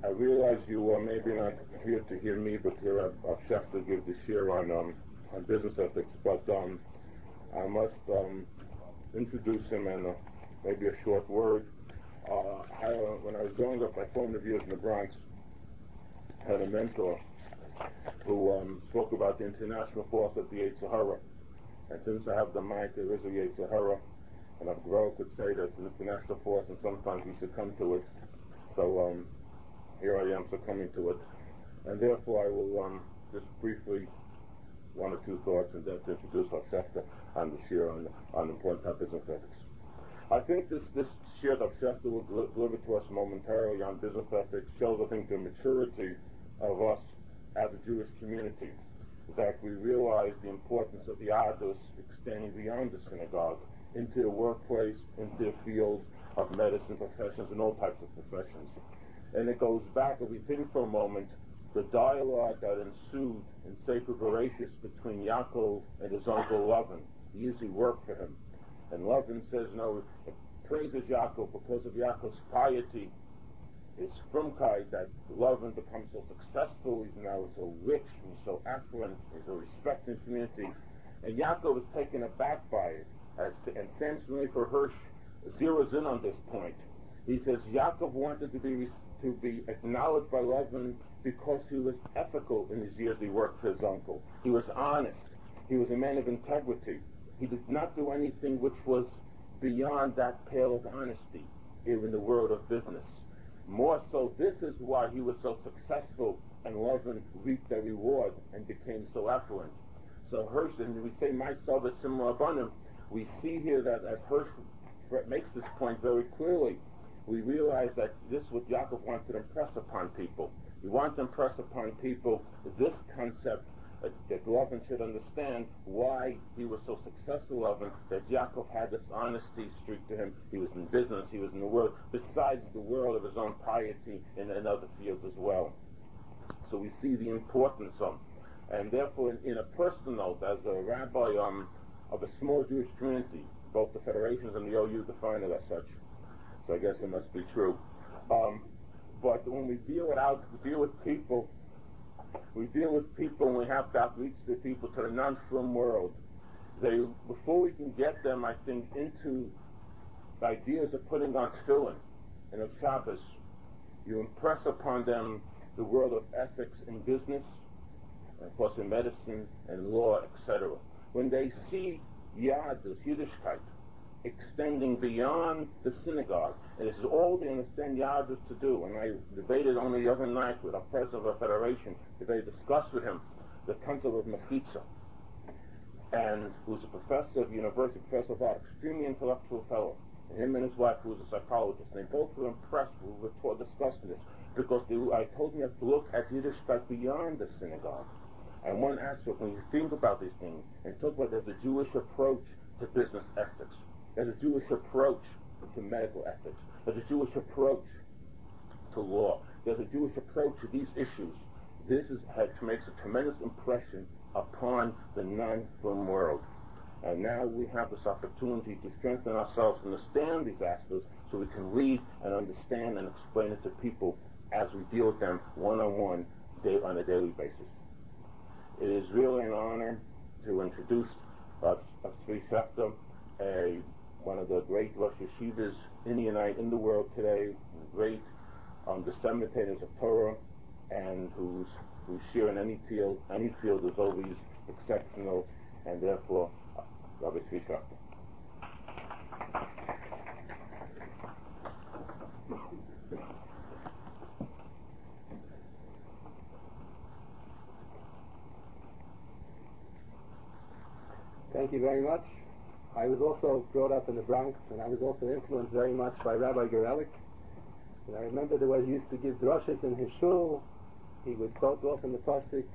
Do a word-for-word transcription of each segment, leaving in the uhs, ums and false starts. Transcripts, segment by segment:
I realize you are maybe not here to hear me, but hear Rav Shefter give the shir on um, on business ethics. But um, I must um, introduce him in a, maybe a short word. Uh, I, uh, when I was growing up, my formative years in the Bronx, had a mentor who um, spoke about the international force of the Yetzer Hara. And since I have the mind, there is a Yetzer Hara, and Rav Grove could say that it's an international force, and sometimes we succumb to it. So um, here I am succumbing to it, and therefore I will um, just briefly, one or two thoughts, and then to introduce Rav Shefter on the shir on, on important topics of ethics. I think this this shir Rav Shefter will deliver to us momentarily on business ethics shows, I think, the maturity of us as a Jewish community, that we realize the importance of the Yadus extending beyond the synagogue into the workplace, into the field of medicine professions and all types of professions. And it goes back, if we think for a moment, the dialogue that ensued in Sefer Bereshis between Yaakov and his uncle Lavan. He usually worked for him. And Lavan says, no, it praises Yaakov because of Yaakov's piety, his frumkeit, that Lavan becomes so successful, he's now so rich, and so affluent, he's a respected community. And Yaakov is taken aback by it. As, and Samson for Hirsch zeroes in on this point. He says Yaakov wanted to be to be acknowledged by Lavan because he was ethical in his years he worked for his uncle. He was honest. He was a man of integrity. He did not do anything which was beyond that pale of honesty in the world of business. More so, this is why he was so successful, and Lavan reaped the reward and became so affluent. So Hirsch, and we say my Sava similar upon we see here that as Hirsch makes this point very clearly, we realize that this is what Yaakov wanted to impress upon people. He wanted to impress upon people this concept uh, that Lavan should understand why he was so successful, Lavan, that Yaakov had this honesty streak to him. He was in business, he was in the world, besides the world of his own piety in, in other fields as well. So we see the importance of, and therefore in, in a personal note, as a rabbi um, of a small Jewish community, both the federations and the O U define it as such. So I guess it must be true. Um, but when we deal with out, we deal with people, we deal with people, and we have to outreach the people to the non-frum world. They, before we can get them, I think, into the ideas of putting on tefillin and of Shabbos, you impress upon them the world of ethics in business, and of course in medicine and law, et cetera. When they see Yadus, Yiddishkeit, extending beyond the synagogue, and this is all they understand Yadus to do. And I debated only the other night with our president of our federation, they discussed with him the concept of Mechitza, and who's a professor of university, professor of art, extremely intellectual fellow. And him and his wife, who was a psychologist, and they both were impressed. We were taught, discussing this because they, I told them you have to look at Yiddishkeit beyond the synagogue. And one aspect, when you think about these things, and talk about there's a Jewish approach to business ethics, there's a Jewish approach to medical ethics, there's a Jewish approach to law, there's a Jewish approach to these issues. This is, had, makes a tremendous impression upon the non-frum world. And now we have this opportunity to strengthen ourselves and understand these aspects so we can read and understand and explain it to people as we deal with them one-on-one day, on a daily basis. It is really an honor to introduce uh, Tzvi Shefter, a one of the great Rosh Yeshivas in the United, in the world today, great um, disseminators of Torah, and whose whose share in any field, any field is always exceptional, and therefore, uh, Rabbi Tzvi Shefter. Thank you very much. I was also brought up in the Bronx, and I was also influenced very much by Rabbi Gerelik. And I remember the way he used to give drushes in his shul. He would quote often the pasuk,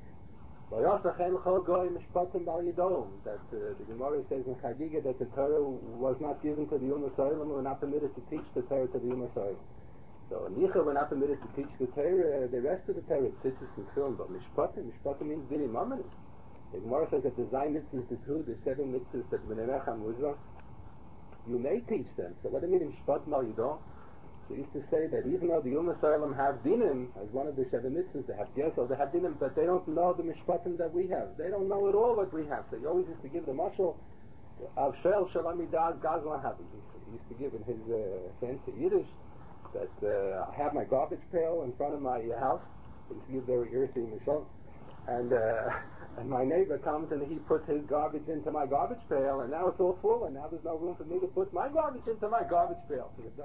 that uh, the Gemara says in Chagiga that the Torah was not given to the Ummah Soilim, and were not permitted to teach the Torah to the Ummah Soilim. So Nicha were not permitted to teach the Torah, the rest of the Torah, Tzitzis and Tefillin, but Mishpatim, Mishpatim means Dini Mamanim. The Gemara says that the Zayin mitzvahs, the two, the seven mitzvahs that B'nei Muzrach, you may teach them. So what do you mean, Mishpat Mal Yidon? They used to say that even though the Ummah Soilem have dinim, as one of the Sheva Mitzvahs, they have gesel, they have dinim, but they don't know the mishpatim that we have. They don't know at all what we have. So he always used to give the mashal of shel shalamidas gazlan habi. He used to give in his uh, fancy Yiddish that uh, I have my garbage pail in front of my uh, house. He used to give very earthy mashal. And, uh, and my neighbor comes and he puts his garbage into my garbage pail, and now it's all full, and now there's no room for me to put my garbage into my garbage pail.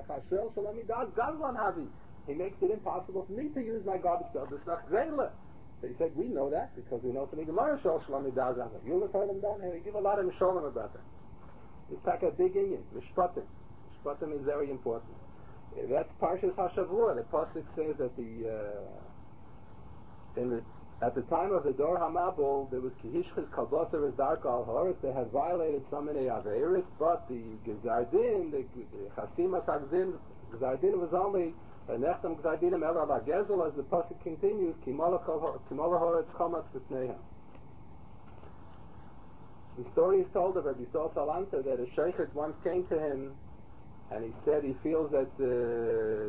He makes it impossible for me to use my garbage pail. So he said, we know that because we know from the Gemara Shel Shalom Midaz. You must heard him down here. He give a lot of Misholim about that. It's like a big Indian. Mishpatim. Mishpatim is very important. Uh, that's Parshas HaShavua. The Pasuk says that the uh, in the at the time of the Dor HaMabul, there was Kihishchis Kalboser as Darka Al Horis. They had violated so many Averis, but the Gezardin, the Chasima Sagzin, Gezardin was only Nechtam Gezardinim El Ala Gezel, as the Pasuk continues, Kimola Horetz Chomas V'Pneihem. The story is told of Rabbi Sol Salanter that a sheikh once came to him and he said he feels that uh,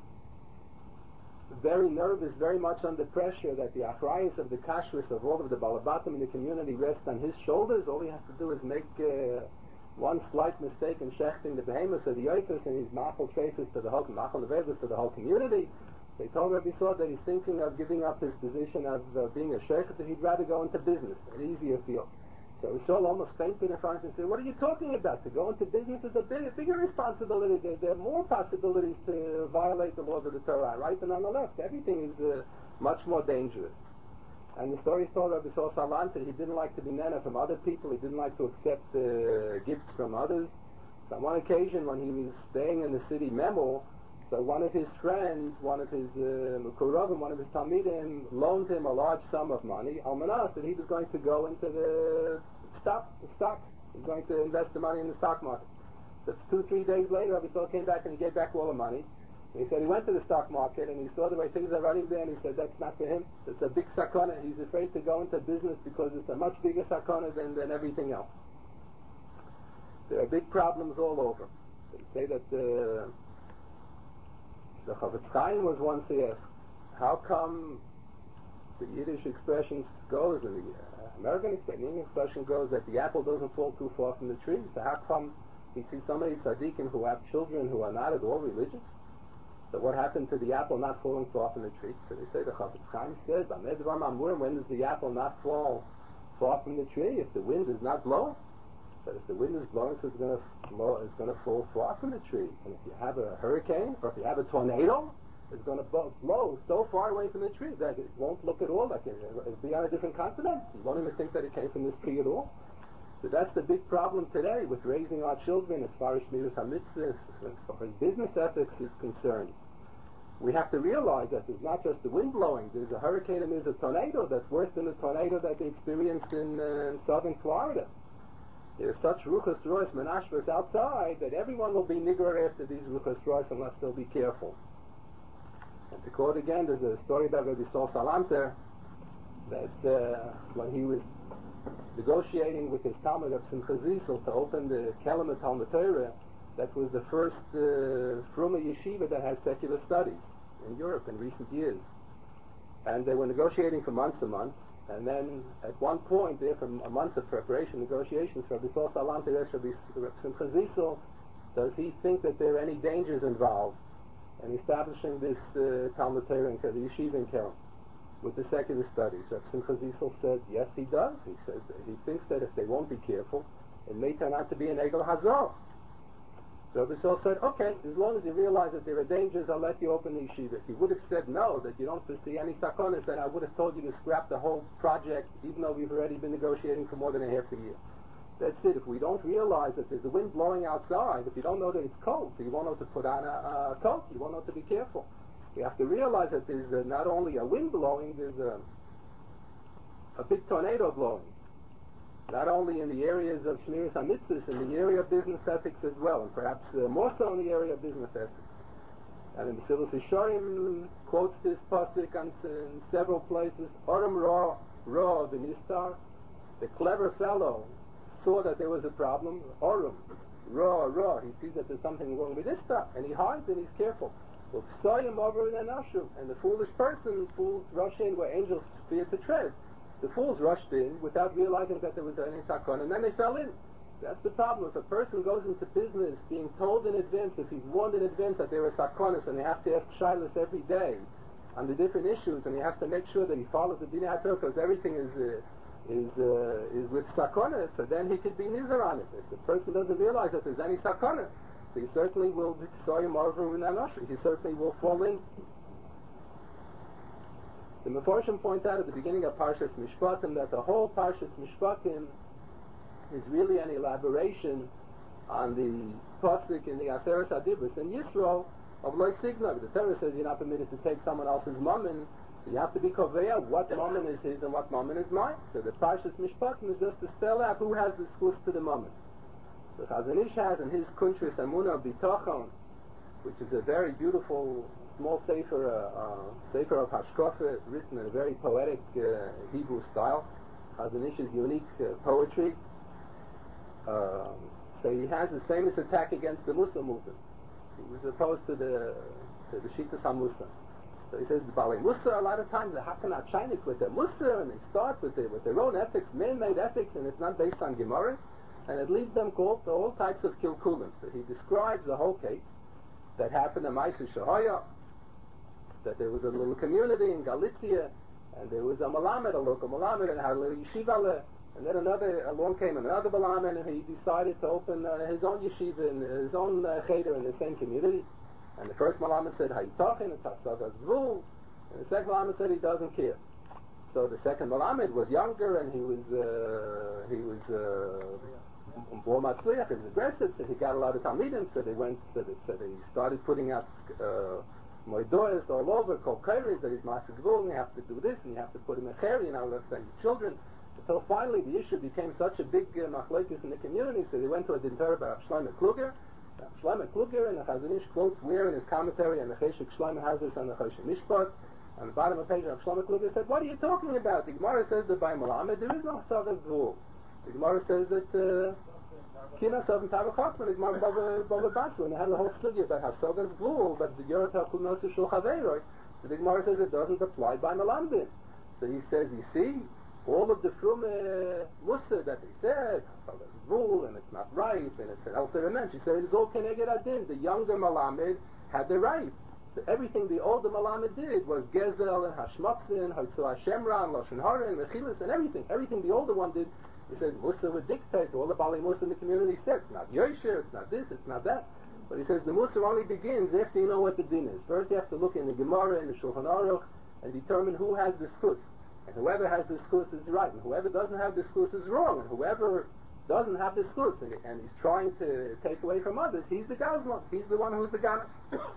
very nervous, very much under pressure, that the achrayus of the kashrus of all of the balabatim in the community rests on his shoulders. All he has to do is make uh, one slight mistake in shechting the behemoths or the yoikas, and he's machal traces to the whole machal levedas to the whole community. They told Rabbi Saud that he's thinking of giving up his position of uh, being a sheikh, that he'd rather go into business, an easier field. So Saul almost fainted in front and said, "What are you talking about? To go into business is a big, bigger responsibility. There, there are more possibilities to violate the laws of the Torah, right and on the left. Everything is uh, much more dangerous." And the story is told of Rabbi Saul Salanter. He didn't like to be nana from other people. He didn't like to accept uh, gifts from others. So on one occasion, when he was staying in the city Memel, so one of his friends, one of his Mukurovim, uh, one of his Talmidim, loaned him a large sum of money, almanas, that he was going to go into the stock, the stocks. He was going to invest the money in the stock market. So two, three days later, Rabbi Saul came back and he gave back all the money. And he said he went to the stock market and he saw the way things are running there, and he said that's not for him. It's a big sakana. He's afraid to go into business because it's a much bigger sakana than, than everything else. There are big problems all over. They say that uh, the Chavetz Chaim was once asked, how come the Yiddish expression goes, and the uh, American expression, expression goes that the apple doesn't fall too far from the tree? So how come we see so many tzaddikim who have children who are not at all religious? So what happened to the apple not falling far from the tree? So they say the Chavetz Chaim says, when does the apple not fall far from the tree? If the wind is not blowing. But if the wind is blowing, so it's going to blow, it's going to fall far from the tree. And if you have a hurricane, or if you have a tornado, it's going to blow so far away from the tree that it won't look at all like it, it'll be on a different continent. You won't even think that it came from this tree at all. So that's the big problem today with raising our children as far as Shmiras HaMitzvahs, as far as business ethics is concerned. We have to realize that there's not just the wind blowing, there's a hurricane and there's a tornado that's worse than the tornado that they experienced in uh, southern Florida. There's such ruchas rois menashvas outside that everyone will be nigger after these ruchas rois unless they'll be careful. And to quote again, there's a story about Rabbi Sol Salanter that uh, when he was negotiating with his Talmud of Simcha Zisel to open the Kelem Talmud Torah, that was the first uh, Fruma yeshiva that had secular studies in Europe in recent years. And they were negotiating for months and months. And then at one point, after a month of preparation, negotiations, Rabbi Sol Salanter asked Rabbi Simcha Zisel, does he think that there are any dangers involved in establishing this uh, Talmud Torah in the yeshiva in Kelm with the secular studies? Rabbi Simcha Zisel said, yes, he does. He says that he thinks that if they won't be careful, it may turn out to be an Egel Hazor. So Rabbi Sol said, okay, as long as you realize that there are dangers, I'll let you open the yeshiva. If you would have said no, that you don't foresee any sakonas, then I would have told you to scrap the whole project, even though we've already been negotiating for more than a half a year. That's it. If we don't realize that there's a wind blowing outside, if you don't know that it's cold, so you won't know to put on a, a coat, you won't know to be careful. We have to realize that there's a, not only a wind blowing, there's a, a big tornado blowing. Not only in the areas of Shmiras HaMitzvahs, in the area of business ethics as well, and perhaps uh, more so in the area of business ethics. And in the Mesilas Yesharim quotes this pasuk on, in several places. Oram Ra, Ra of the Nistar, the clever fellow, saw that there was a problem. Oram, raw, raw. He sees that there's something wrong with this stuff, and he hides and he's careful. And the foolish person, fools rush in where angels fear to tread. The fools rushed in without realizing that there was any sakon, and then they fell in. That's the problem. If a person goes into business being told in advance, if he's warned in advance that there are sakonas, and he has to ask shilas every day on the different issues, and he has to make sure that he follows the dinah haTorah because everything is uh, is uh, is with sakonas, so then he could be nizar on it. If the person doesn't realize that there's any sakona, so he certainly will be soyim over unanoshi. He certainly will fall in. The Meforshim point out at the beginning of Parshas Mishpatim that the whole Parshas Mishpatim is really an elaboration on the pasuk in the Aseres Adibros in Yisro of Lo Signav. The Torah says you're not permitted to take someone else's mammon, so you have to be koveya what mammon is his and what mammon is mine. So the Parshas Mishpatim is just to spell out who has the schus to the mammon. So Chazon Ish has in his Kuntris Amunah Bitochon, which is a very beautiful small sefer, uh, uh, sefer of Hashkofa, written in a very poetic uh, Hebrew style. Chazon Ish's unique uh, poetry. Uh, so he has his famous attack against the Musa movement. He was opposed to the to the Shitas HaMusa. So he says the Balei Musa a lot of times they happen out Chainik with their Musa, and they start with their with their own ethics, man-made ethics, and it's not based on Gemara, and it leads them called to all types of kilkulim. So he describes the whole case that happened in Ma'aseh Shahaya, that there was a little community in Galicia, and there was a Malamed, a local Malamed, and had a little yeshiva, and then another, along came another Malamed, and he decided to open uh, his own yeshiva, and his own uh, cheder in the same community. And the first Malamed said, Haytachin, it's Hasagas Zvul, and the second Malamed said he doesn't care. So the second Malamed was younger, and he was, uh, he was, uh, more matzliach, he was aggressive, so he got a lot of Talmidim, so they went, so they, so they started putting out, uh, Moedoyas all over, called Kairis, that he's Masik Gvul, and you have to do this, and you have to put him in Cheri, you know, let's send your children. Until finally the issue became such a big uh, machlokes in the community, so they went to a dinner about Shlomo Kluger. Shlomo Kluger, and the Chazon Ish quotes where in his commentary, and the Cheshik Shlomo has this on the Choshen Mishpat, on the bottom of the page of Shlomo Kluger said, what are you talking about? The Gemara says that by Malamed there is no Sagas Gvul. The Gemara says that uh, Kina Sav Tavachotman, the Gemara Bava Basra, and they had the whole study about Hasagas Gvul, but the Yorat HaKunosu Shul Chaveiroi. So the Gemara says it doesn't apply by Malamed. So he says, you see, all of the from uh, Musa that he said, Hasagas Gvul, and it's not right, and it's an Elter Mensch. He said it is all Keneged Adin. The younger Malamed had the right. So everything the older Malamed did was Gezel and Hashmotzin, Hatzah Shemra, and Lashon Hara, and Mechilas, and everything. Everything the older one did, he said Musa would dictate. All the Balei Musa in the community said, it's not Yosher, it's not this, it's not that. But he says the Musa only begins after you know what the din is. First you have to look in the Gemara and the Shulchan Aruch and determine who has the schus. And whoever has the schus is right, and whoever doesn't have the schus is wrong, and whoever doesn't have the schus and, and he's trying to take away from others, he's the Gazlan. He's the one who's the Ganas.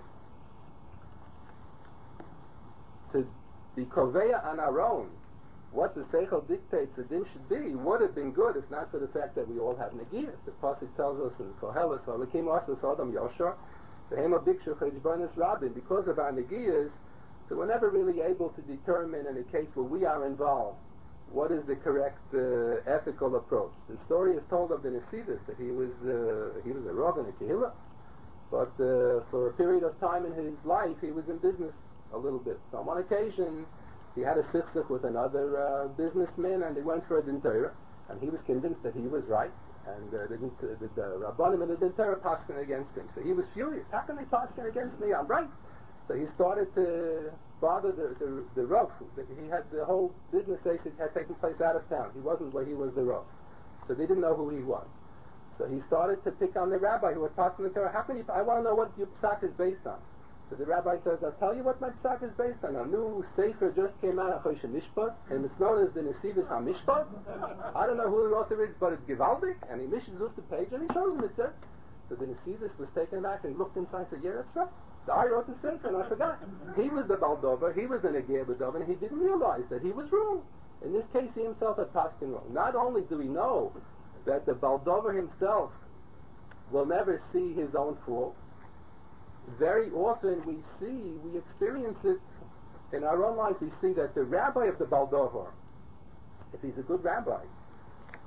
To be koveya on our own, what the Seichel dictates the din should be, would have been good if not for the fact that we all have negiyas. The pasuk tells us in Koheles, "V'alekim asas adam yoshar, v'hema bikshu cheshbonos rabin." Because of our negiyas, so we're never really able to determine in a case where we are involved what is the correct uh, ethical approach. The story is told of the Nesidus that he was uh, he was a rav in a kehillah, but uh, for a period of time in his life he was in business a little bit. So on one occasion he had a sichsich with another uh, businessman, and they went for a din Torah, and he was convinced that he was right, and uh, the, the, the, the Rabbanim and the din Torah paskin against him. So he was furious. How can they paskin against me? I'm right. So he started to bother the the, the Rav. He had the whole business had taken place out of town. He wasn't where he was the Rav. So they didn't know who he was. So he started to pick on the rabbi who had passed the Torah. How can you, I want to know what your psak is based on. So the rabbi says, I'll tell you what my psak is based on. A new sefer just came out of Choshen Mishpat, and it's known as the Nesivos HaMishpat. I don't know who the author is, but it's Givaldik, and he mishes up the page, and he shows him it says. So the Nesivos was taken back and looked inside and said, yeah, that's right. So I wrote the sefer, and I forgot. He was the Baldover, he was the Negeh B'Dover, and he didn't realize that he was wrong. In this case, he himself had Paskin wrong. Not only do we know that the Baldover himself will never see his own fault, very often we see, we experience it in our own life. We see that the rabbi of the Baldover, if he's a good rabbi,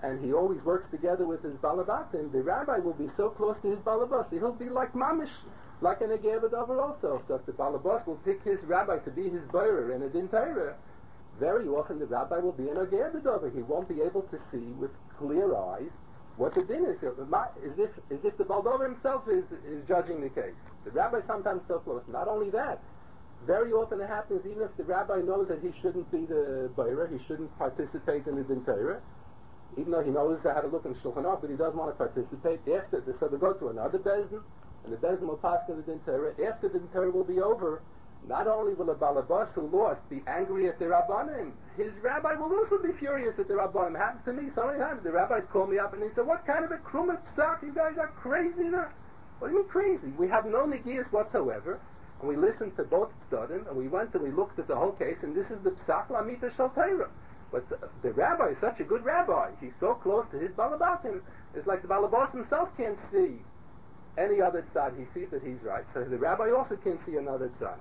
and he always works together with his balabatim, the rabbi will be so close to his balabas, he'll be like mamish, like an Agei B'Dover also. So if the balabas will pick his rabbi to be his boirer in a din Torah, very often the rabbi will be an Agei B'Dover. He won't be able to see with clear eyes what the din is. As if, as if the baldover himself is, is judging the case. The rabbi sometimes so close. Not only that, very often it happens even if the rabbi knows that he shouldn't be the boirer, he shouldn't participate in the din Torah, even though he knows how to look in Shulchan Aruch, but he doesn't want to participate. After the, so they go to another bezdin, and the bezdin will pass to the din Torah. After the din Torah will be over, not only will the balabas who lost be angry at the rabbanim, his rabbi will also be furious at the rabbanim. Happened to me so many times. The rabbis call me up and they say, "What kind of a krumah psak? You guys are crazy now." What do you mean crazy? We have no negias whatsoever, and we listened to both tzadim, and we went and we looked at the whole case, and this is the psak lamita shel Torah. But the, the rabbi is such a good rabbi. He's so close to his balabatim. It's like the balabas himself can't see any other tzad. He sees that he's right. So the rabbi also can't see another tzad.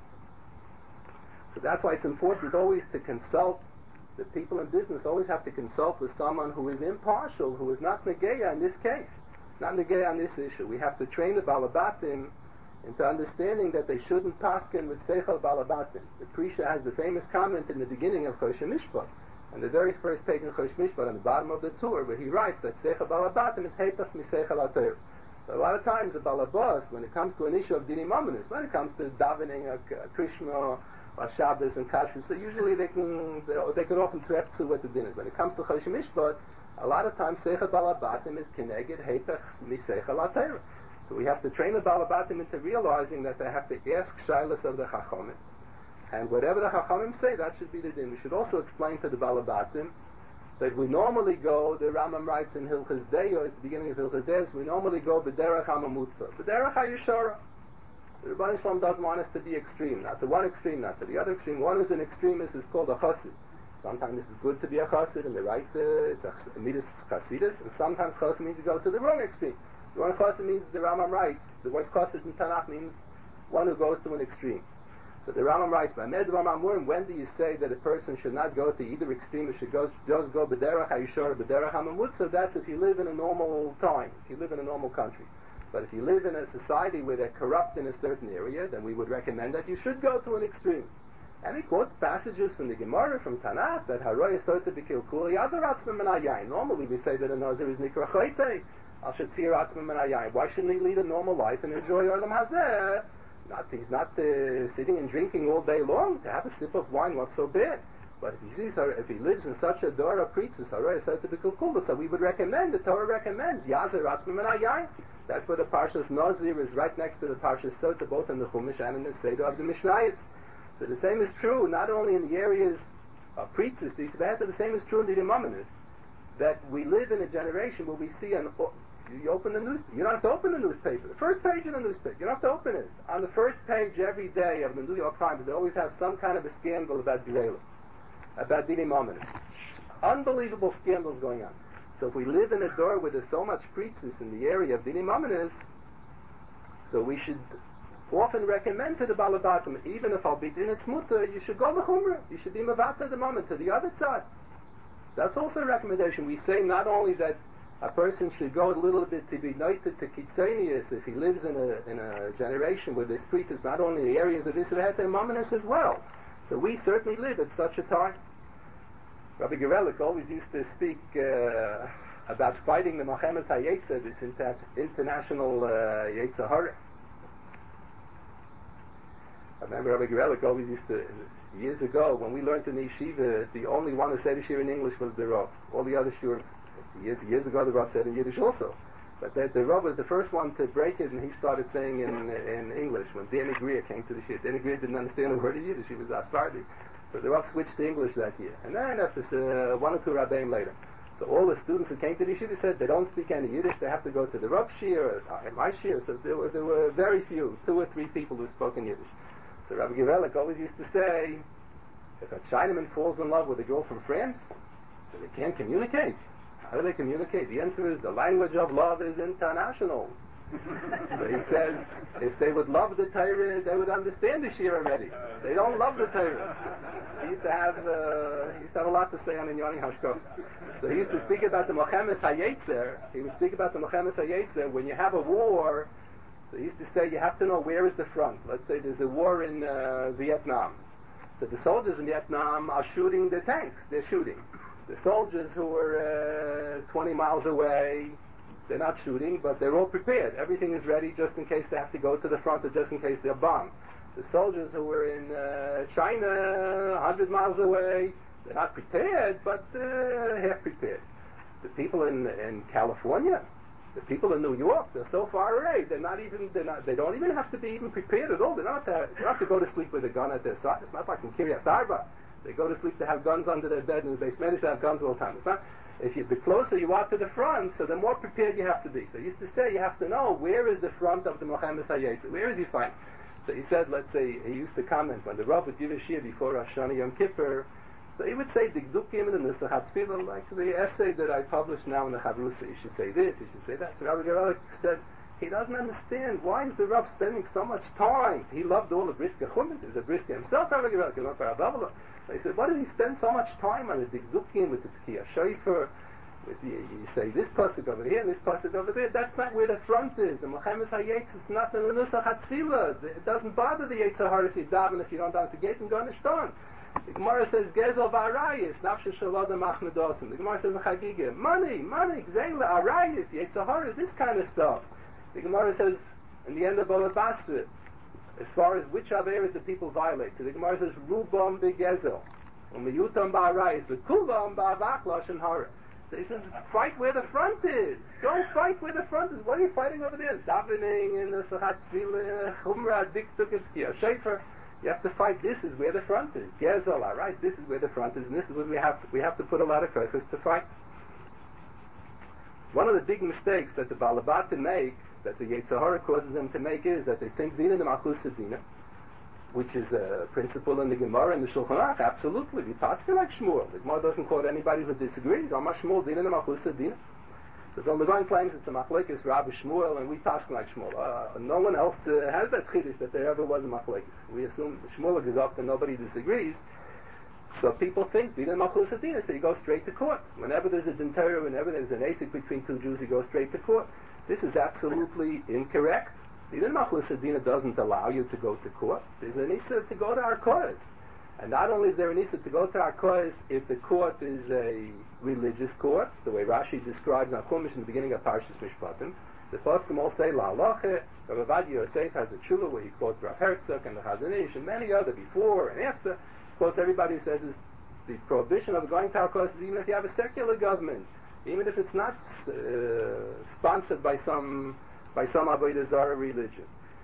So that's why it's important always to consult. The people in business always have to consult with someone who is impartial, who is not negeya in this case, not negeya on this issue. We have to train the balabatim into understanding that they shouldn't paskin with seichel balabatim. The Prisha has the famous comment in the beginning of Choshen Mishpat, on the very first page in Choshen Mishpat, on the bottom of the tour, where he writes that seichel balabatim is heipach miseichel ater. So a lot of times the balabas, when it comes to an issue of dinim ominous, when it comes to davening a, a Krishna or Shabbos and Kashrus, so usually they can they, they can often trap to what the din is. When it comes to Choshen Mishpat, a lot of times seichel balabatim is keneged heipach miseichel ater. So we have to train the balabatim into realizing that they have to ask shilas of the chachamim, and whatever the chachamim say, that should be the din. We should also explain to the balabatim that we normally go, the Rambam writes in Hilchos Deos, at the beginning of Hilchos Deos, we normally go b'derech hamamutza, b'derech hayishara. The Rebbeinu Shalom doesn't want us to be extreme, not to one extreme, not to the other extreme. One who's an extremist is called a chassid. Sometimes this is good to be a chassid, and the right, uh, it's a midas chasidus, and sometimes chassid means you go to the wrong extreme. The one chassid means, the Rambam writes, the word chassid in Tanakh means one who goes to an extreme. So the Rambam writes, when do you say that a person should not go to either extreme, or should go, just go b'derech hayishara, b'derech hamamut? So that's if you live in a normal time, if you live in a normal country. But if you live in a society where they're corrupt in a certain area, then we would recommend that you should go to an extreme. And he quotes passages from the Gemara, from Tanakh, that haroy sota b'kilkuli azar atzmim minayayin. Normally we say that a nazir is nikra chaytei, al shetzir atzmim minayayin. Why shouldn't he lead a normal life and enjoy olam hazeh? Not, he's not uh, sitting and drinking all day long. To have a sip of wine, what's so bad? But if he sees, if he lives in such a Dora preaches, so we would recommend, the Torah recommends, Yazer Atzmim Minayayin. That's where the Parshas Nazir is right next to the Parshas Sota, both in the Chumash and in the Seder of the Mishnayos. So the same is true, not only in the areas of preachers, the same is true in the Imaminis, that we live in a generation where we see an, you open the newspaper, you don't have to open the newspaper, the first page of the newspaper, you don't have to open it. On the first page every day of the New York Times, they always have some kind of a scandal about Gzeila, about dinim ominous. Unbelievable scandals going on. So if we live in a door where there's so much preachers in the area of dinim ominous, so we should often recommend to the balabatim, even if I'll be in its mutter, you should go to Chumrah, you should be mavata the moment to the other side. That's also a recommendation. We say not only that a person should go a little bit to be united to Kitzonius if he lives in a in a generation where there's preachers not only in the areas of Israel, but Mamonis as well. So we certainly live at such a time. Rabbi Gerelik always used to speak uh, about fighting the Mohammed HaYetzer, this inter- international uh, Yetzer Hara. I remember Rabbi Gerelik always used to, years ago, when we learned in the yeshiva, the only one who said a shir in English was the Rav. All the other shir, years years ago, the Rav said in Yiddish also. But the, the Rav was the first one to break it, and he started saying in in English. When Danny Greer came to the shir, Danny Greer didn't understand a word of Yiddish. He was Asfardi. So the Rav switched to English that year. And then after uh, one or two Rabbeim later. So all the students who came to the yeshiva said they don't speak any Yiddish, they have to go to the Rav shir, or my shir. So there were, there were very few, two or three people who spoke in Yiddish. So Rabbi Gerelik always used to say, if a Chinaman falls in love with a girl from France, so they can't communicate. How do they communicate? The answer is the language of love is international. So he says, if they would love the Torah, they would understand the Shir already. They don't love the Torah. He used to have, uh, he used to have a lot to say on Inyoni Hashkof. So he used to speak about the Mochemes HaYetzer. He would speak about the Mochemes HaYetzer. When you have a war, so he used to say, you have to know where is the front. Let's say there's a war in uh, Vietnam. So the soldiers in Vietnam are shooting the tanks. They're shooting. The soldiers who are uh, twenty miles away, they're not shooting, but they're all prepared. Everything is ready just in case they have to go to the front or just in case they're bombed. The soldiers who were in uh, China, one hundred miles away, they're not prepared, but uh, half prepared. The people in in California, the people in New York, they're so far away. They're not even. They're not. They don't even have to be even prepared at all. They don't have to. They don't have to go to sleep with a gun at their side. It's not like in Kiryat Arba. They go to sleep to have guns under their bed, and they manage to have guns all the time. It's not. If you, the closer you are to the front, so the more prepared you have to be. So he used to say, you have to know where is the front of the Mochemes HaYetzer. Where is he fighting? So he said, let's say, he used to comment when the Rav would give a shir before Rosh Hashanah Yom Kippur. So he would say, Dikdukim and the Nusach HaTfilah, like the essay that I published now in the Chavrusa. You should say this, you should say that. So Rabbi Geralik said, he doesn't understand why is the Rav spending so much time. He loved all the brisker Chumash. He was a brisker himself, Rabbi Geralik. He loved Parabavla. So he said, why does he spend so much time on the Dikdukim with the Tkiyah Shofar? With the, you say this pasuk over here, this pasuk over there. That's not where the front is. The Mochemes HaYetzer is not in the Nusach HaTfilah. It doesn't bother the Yetzer Hara if you daven, if you don't daven. Get and go and shton. The Gemara says, Gezel v'arayis, nafshe shalodem achmedosim. The Gemara says in Chagigah, money, money, gzela, arayis, Yetzer Hara, this kind of stuff. The Gemara says, in the end of Bava Basra, as far as which averas the people violate. So the Gemara says, Rubam begezel, umiyutam ba'arayis, v'kulam ba'avach lashon hara. So he says, fight where the front is. Don't fight where the front is. What are you fighting over there? Davening in the Sachat Tfilah, Chumrah, Diktuk, Shofar. You have to fight. This is where the front is. Gezel, all right. This is where the front is, and this is where we have to, we have to put a lot of focus to fight. One of the big mistakes that the Balabatim make, that the Yetzer Hara causes them to make, is that they think Dina de Malchus Dina, which is a principle in the Gemara and the Shulchan Aruch. Absolutely, we pass like Shmuel. The Gemara doesn't quote anybody who disagrees. Alma Shmuel Dina de Malchus Dina. So the Vilna claims it's a machlekes Rabbi Shmuel, and we pass like Shmuel. Uh, no one else uh, has that chiddush that there ever was a machlekes. We assume the Shmuel is up and nobody disagrees. So people think Dina de Malchus Dina, so you go straight to court. Whenever there's a din Torah, whenever there's an asik between two Jews, you go straight to court. This is absolutely incorrect. Dina de Malchus Dina doesn't allow you to go to court. There's an issa to go to our courts. And not only is there an issa to go to our courts if the court is a religious court, the way Rashi describes on Chumash in the beginning of Parshas Mishpatim. The poskim all say La Halacha. Rav Ovadia Yosef has a tshuva where he quotes Rav Herzog and the Chazon Ish and many other before and after. Quotes everybody who says is the prohibition of going to our courts is even if you have a secular government, even if it's not uh, sponsored by some by some Avodah Zarah religion.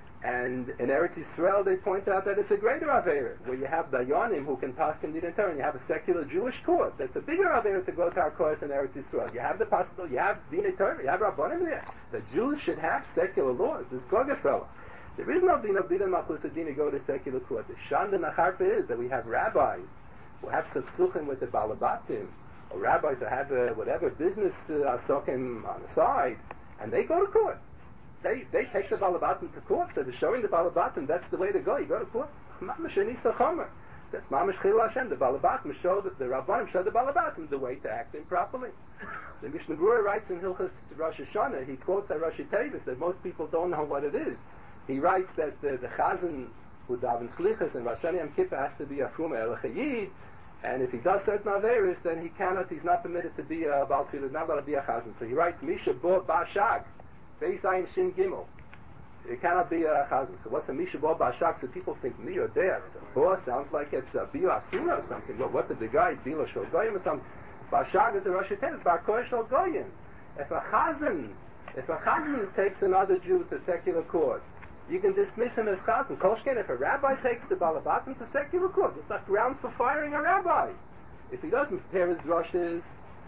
And in Eretz Yisrael, they point out that it's a greater Aveira, where you have Dayanim who can pass in Din Torah, and you have a secular Jewish court. That's a bigger Aveira to go to our courts in Eretz Yisrael. You have the possible, you have Din Torah, you have Rabbanim there. The Jews should have secular laws. This Gogefeller. There is no Din of Din Malchus Din to go to secular court. The Shanda Nacharpa is that we have rabbis who have Satsuchim with the Balabatim, or rabbis that have uh, whatever business uh, Asokim on the side, and they go to court. They they take the Balabatim to court, so they're showing the Balabatim that's the way to go. You go to court. Mamash Enisa Chomer. That's Mamash Chil Hashem. The Balabatim show that the Rabbanim show the Balabatim the way to act improperly. The Mishnah Berurah writes in Hilchas Rosh Hashanah, he quotes a Rashi Tevis that most people don't know what it is. He writes that uh, the Chazan who davens Chlichas and Rosh Hashanah Yom Kippur has to be a Fruma El Chayid, and if he does certain Averis, then he cannot, he's not permitted to be a Baal Tfilah, not allowed to be a Chazan. So he writes Misha Bo Bashag. Beis Ayin Shin Gimel. It cannot be a chazan. So what's a Misha Bo Bashak? So people think me or there. So Bo sounds like it's a Bila Asura or something. Well, what did the guy Bila Shol Goyim or something? Bashak is a Rosh Hashanah. Bar Kohen Shol Goyim. If a chazan, if a chazan takes another Jew to secular court, you can dismiss him as chazan. Kolshken, if a rabbi takes the Balabatim to secular court, it's not grounds for firing a rabbi. If he doesn't prepare his drushes,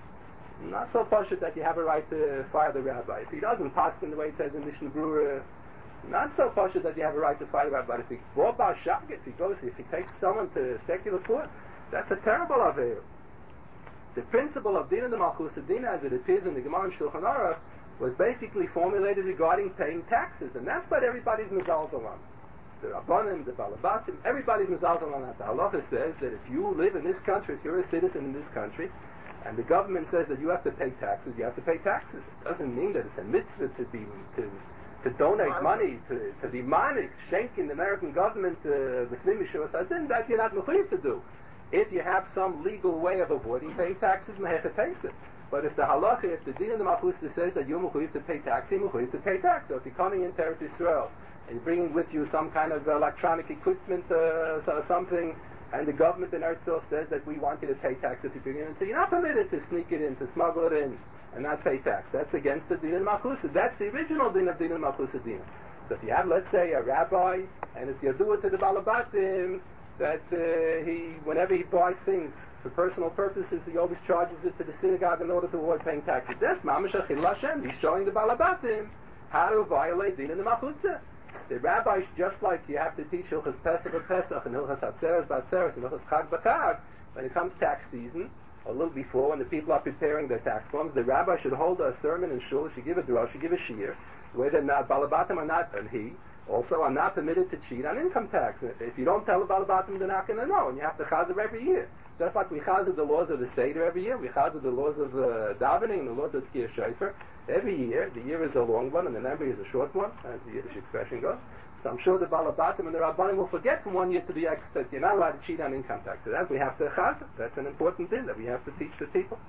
not so pashut that you have a right to fire the rabbi. If he doesn't pass in the way it says in Mishnah Berurah, not so pashut that you have a right to fire the rabbi. But if he if he goes, if he takes someone to secular court, that's a terrible aveir. The principle of Dina de Malchus Dina, as it appears in the Gemara and Shulchan Aruch, was basically formulated regarding paying taxes, and that's what everybody's mezalzel on. The Rabbanim, the Balabatim, everybody's mezalzel on that. The halacha says that if you live in this country, if you're a citizen in this country, and the government says that you have to pay taxes, you have to pay taxes. It doesn't mean that it's a mitzvah to be to to donate money to to the manik, shenking the American government the Mishur Sadin, that you're not mechuyev to do. If you have some legal way of avoiding paying taxes, mehecha pays it. But if the halacha, if the din of the Malchusa says that you're mechuyev to pay tax, you're mechuyev to pay tax. So if you're coming into Eretz Yisrael and you're bringing with you some kind of electronic equipment uh, or something, and the government in Eretz Yisrael says that we want you to pay tax if you bring it in, so you're not permitted to sneak it in, to smuggle it in, and not pay tax. That's against the din of Malchusa. That's the original din of din of Malchusa din. So if you have, let's say, a rabbi, and it's Yadua to the Balabatim, that uh, he, whenever he buys things for personal purposes, he always charges it to the synagogue in order to avoid paying taxes. That's Mamash Achil Hashem. He's showing the Balabatim how to violate din in the Malchusa. The rabbis, just like you have to teach Hilchas Pesach or Pesach, and Hilchas Hatzeres Batzeres, and Hilchas Chag B'Chag, when it comes tax season, a little before, when the people are preparing their tax forms, the rabbi should hold a sermon in shul, should give a drah, should give a shiur, where the Balabatim are not, and he, also are not permitted to cheat on income tax. If you don't tell the Balabatim, they're not going to know, and you have to chazer every year. Just like we chazer the laws of the Seder every year, we chazer the laws of uh, davening, and the laws of Tkiyah Shofar. Every year, the year is a long one, and the memory is a short one, as the Yiddish expression goes. So I'm sure the Balabatim and the Rabbanim will forget from one year to the next that you're not allowed to cheat on income tax. So that we have to chazer. That's an important thing that we have to teach the people.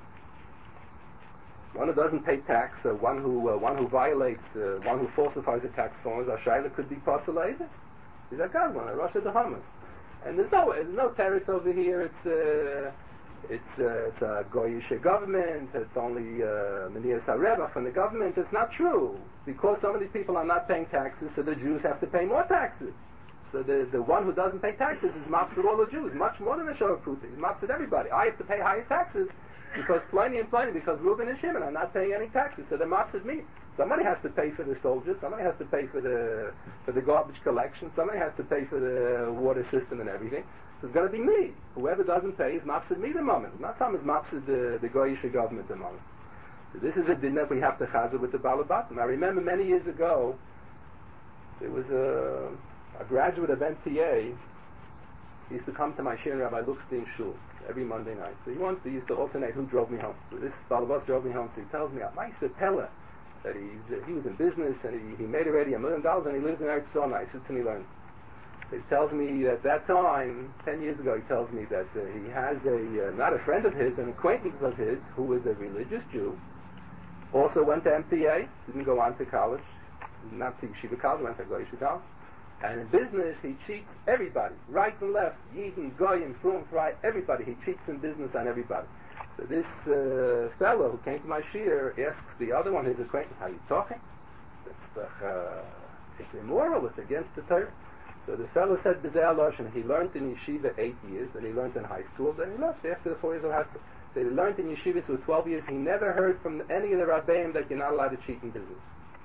One who doesn't pay tax, uh, one who uh, one who violates, uh, one who falsifies the tax forms, Ashayla could be Pasalavis. He's a Gazman, a Rosh Hashanah. And there's no there's no teretz over here. It's uh, it's uh, it's a goyish government. It's only Meniyas Harevach from the government. It's not true, because so many people are not paying taxes, so the Jews have to pay more taxes. So the the one who doesn't pay taxes is mafsed all the Jews, much more than the Shoah Pruta. He's mafsed everybody. I have to pay higher taxes because plenty and plenty, because Reuben and Shimon are not paying any taxes, so they're mafsed me. Somebody has to pay for the soldiers. Somebody has to pay for the for the garbage collection. Somebody has to pay for the water system and everything. So it's going to be me. Whoever doesn't pay is mafsed me the moment. Not some is mafsed the the goyish government the moment. So this is a din that we have to chazer with the Balabatim. I remember many years ago, there was a, a graduate of M T A. He used to come to my Shin Rabbi Luxstein Shul every Monday night. So he once they used to alternate who drove me home. So this Balabas drove me home. So he tells me, Maisa Pella, that he's, uh, he was in business and he, he made already a million dollars and he lives in Eretz Yisrael. He sits and he learns. So he tells me that that time, ten years ago, he tells me that uh, he has a, uh, not a friend of his, an acquaintance of his who was a religious Jew, also went to M T A, didn't go on to college, not to Yeshiva college, went to Goyish college. And in business, he cheats everybody, right and left, Yidden, Goyim, Frum, Fry, everybody. He cheats in business on everybody. So this uh, fellow who came to my shiur asks the other one, his acquaintance, how you talking? It's, uh, it's immoral, it's against the Torah. So the fellow said, B'zeh Alosh, and he learned in yeshiva eight years, then he learned in high school, then he left after the four years of high school. So he learned in yeshiva for twelve years. He never heard from any of the Rabbeim that you're not allowed to cheat in business.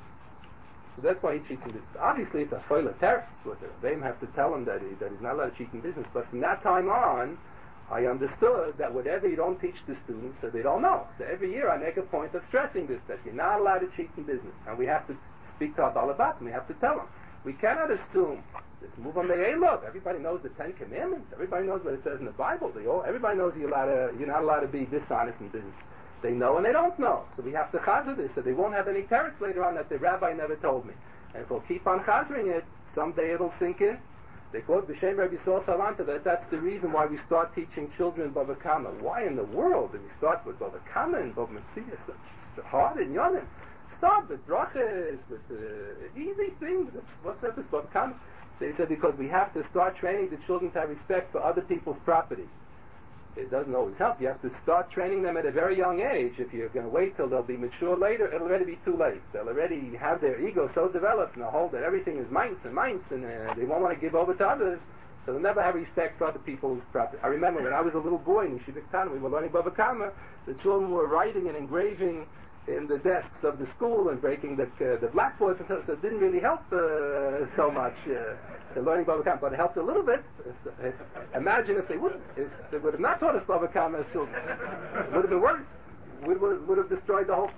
So that's why he cheats in business. Obviously, it's a foil teretz. What the Rebbeim have to tell him that, he, that he's not allowed to cheat in business. But from that time on, I understood that whatever you don't teach the students, so they don't know. So every year I make a point of stressing this, that you're not allowed to cheat in business. And we have to speak to our Balabatim. We have to tell them. We cannot assume, let's move on the Elov. Everybody knows the Ten Commandments. Everybody knows what it says in the Bible. They all, everybody knows you're, allowed to, you're not allowed to be dishonest in business. They know and they don't know. So we have to chazer this, so they won't have any teretz later on that the rabbi never told me. And if we'll keep on chazering it, someday it'll sink in. They quote B'Shem Rabbi Yisrael Salanta that that's the reason why we start teaching children Bava Kama. Why in the world did we start with Bava Kama and Bava Metzia, such hard and yonim? Start with drachas, with uh, easy things. What's up with Bava Kama? So he said because we have to start training the children to have respect for other people's property. It doesn't always help. You have to start training them at a very young age. If you're going to wait till they'll be mature later, it'll already be too late. They'll already have their ego so developed and they'll hold that everything is mine and mine, and uh, they won't want to give over to others, so they'll never have respect for other people's property. I remember when I was a little boy in Yeshiva Katan, we were learning Bava Kama, the children were writing and engraving in the desks of the school and breaking the uh, the blackboards and so, so it didn't really help uh, so much uh, the learning Bava Kama, but it helped a little bit. So, uh, imagine if they wouldn't, if they would have not taught us Bava Kama as children, it would have been worse. Would would would have destroyed the whole school.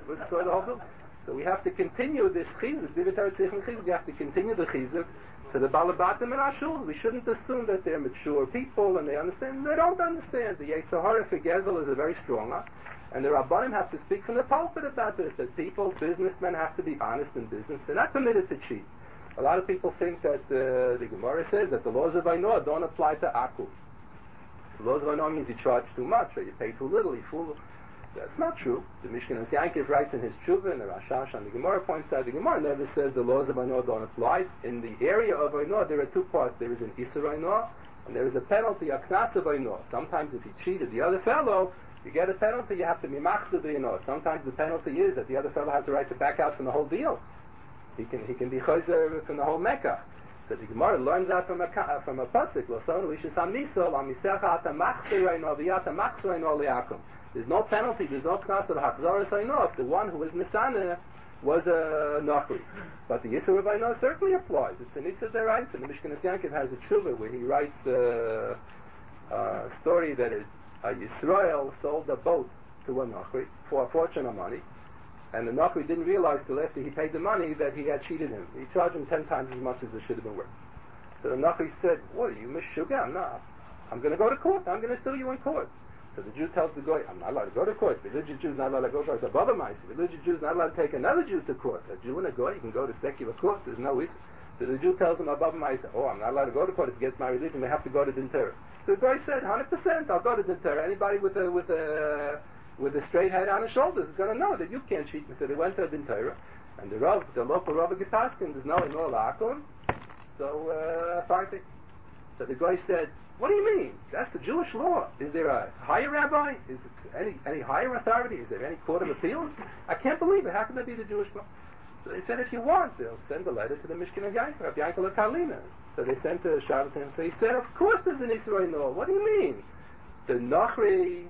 would destroy the whole building. So we have to continue this chizuk, we have to continue the chizuk to the balabatim and our shuls. We shouldn't assume that they're mature people and they understand. They don't understand. The Yetzer Hara for Gezel is a very strong one. And the Rabbanim have to speak from the pulpit about this, that people, businessmen, have to be honest in business. They're not permitted to cheat. A lot of people think that uh, the Gemara says that the laws of Ainor don't apply to Aku. The laws of Ainor means you charge too much or you pay too little, you fool. That's not true. The Mishkan Yankiv writes in his Tshuva, and the Rashash on the Gemara points out, the Gemara never says the laws of Ainor don't apply. In the area of Ainor, there are two parts. There is an Isser Ainor, and there is a penalty, a Knas of Ainor. Sometimes if you cheated the other fellow, you get a penalty, you have to be machzor the Ainor. Sometimes the penalty is that the other fellow has the right to back out from the whole deal. He can he can be chayzer from the whole Mecca. So the Gemara learns that from a from a pasuk. There's no penalty, there's no knas of hachzaras Ainor if the one who was Nisaneh was a Nachri. But the Yisur of Ainor certainly applies. It's an Yisur deraisa. The Mishkan Yankiv has a tshuva where he writes uh, a story that it, uh, Yisrael sold a boat to a Nachri for a fortune of money, and the Nachri didn't realize till after he paid the money that he had cheated him. He charged him ten times as much as it should have been worth. So the Nachri said, "What are you, Mishugam? No, I'm going to go to court. I'm going to sue you in court." So the Jew tells the guy, "I'm not allowed to go to court. Religious Jews not allowed to go to court. It's above a mice. Religious Jews not allowed to take another Jew to court. A Jew and a guy, you can go to secular court. There's no issue." So the Jew tells him above a mice, "Oh, I'm not allowed to go to court. It's against my religion. We have to go to Dinter." So the guy said, one hundred percent, I'll go to Dinter. Anybody with a with a with a straight head on his shoulders is going to know that you can't cheat me." So they went to Dinter, and the Rav, the local Rav Gepaskin, there's no no lakum. So uh, finally, so the guy said, "What do you mean? That's the Jewish law. Is there a higher rabbi? Is there any any higher authority? Is there any court of appeals? I can't believe it. How can that be the Jewish law?" So they said, "If you want, they'll send a letter to the Mishkan of Yankov, Rabbi Yankel of Karlina." So they sent a shot to him. So he said, "Of course there's an Israel law. What do you mean? The Nachri,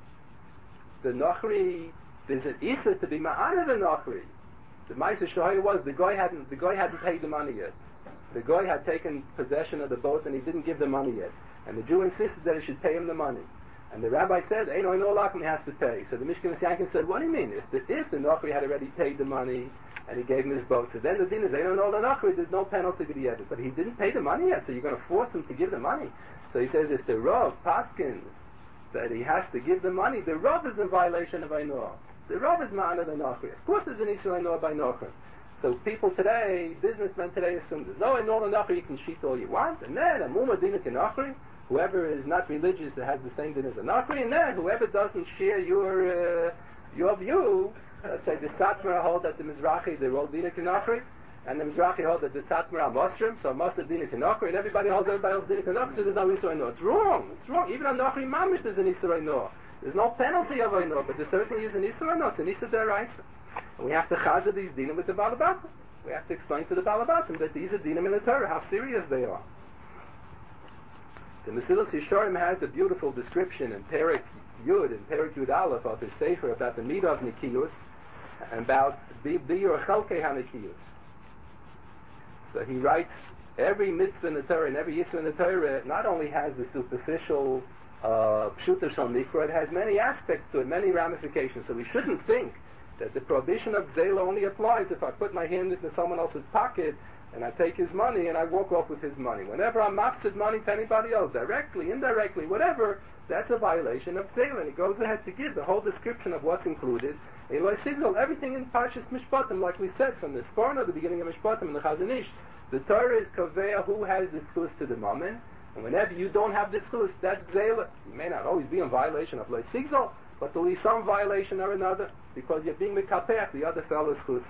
the Nachri, there's an Issa to be ma'ana the Nachri. The Ma'aser Shahaya was the guy hadn't the guy hadn't paid the money yet. The guy had taken possession of the boat and he didn't give the money yet. And the Jew insisted that he should pay him the money. And the rabbi said, "Hey, no, no, he has to pay." So the Mishkan Yankiv said, "What do you mean? If the if the Nachri had already paid the money and he gave him his boat, so then the din is, hey, no, no, the Nachri, there's no penalty to the Yedid. But he didn't pay the money yet, so you're going to force him to give the money." So he says, if the Rav paskins that he has to give the money, the Rav is in violation of Ainor. The Rav is ma'ana the Nachri. Of course there's an issue Ainor by Nachri. So people today, businessmen today assume there's no Ainor the Nachri, you can cheat all you want, and then a Mumadina Nachri, whoever is not religious has the same din as a Nachri, and then whoever doesn't share your uh, your view, let's say the Satmar hold that the Mizrahi, the Rol Dina Nachri, and the Mizrahi hold that the Satmar are Mosrim, so Mosr Dina Nachri, and everybody holds everybody else Dina Nachri, so there's no Isra Ainor. It's wrong, it's wrong. Even on Nachri Mamish there's an Isra Ainor. There's no penalty of Ainor, but there certainly is an Isra Ainor. It's an Isra Deraisa. And we have to chazer these dinim with the Balabatim. We have to explain to the Balabatim that these are dinim in the Torah, how serious they are. The Mesilas Yesharim has a beautiful description in Perek Yud and Perek Yud Aleph of his Sefer about the Midah of Nikiyus and about Biyur Chalkei HaNikiyus. So he writes, every mitzvah in the Torah and every yisra in the Torah not only has the superficial uh, Pshuta Shal Mikra, it has many aspects to it, many ramifications. So we shouldn't think that the prohibition of Zela only applies if I put my hand into someone else's pocket and I take his money and I walk off with his money. Whenever I'm mafsid money to anybody else, directly, indirectly, whatever, that's a violation of Zela. And he goes ahead to give the whole description of what's included. Eloi signal everything in Pashas Mishpatim, like we said from the Sforno, the beginning of Mishpatim, and the Chazon Ish. The Torah is Kaveh, who has the schus to the moment. And whenever you don't have the schus, that's Zela. You may not always be in violation of Eloi signal, but there'll be some violation or another, because you're being mekapech, the other fellow's schus.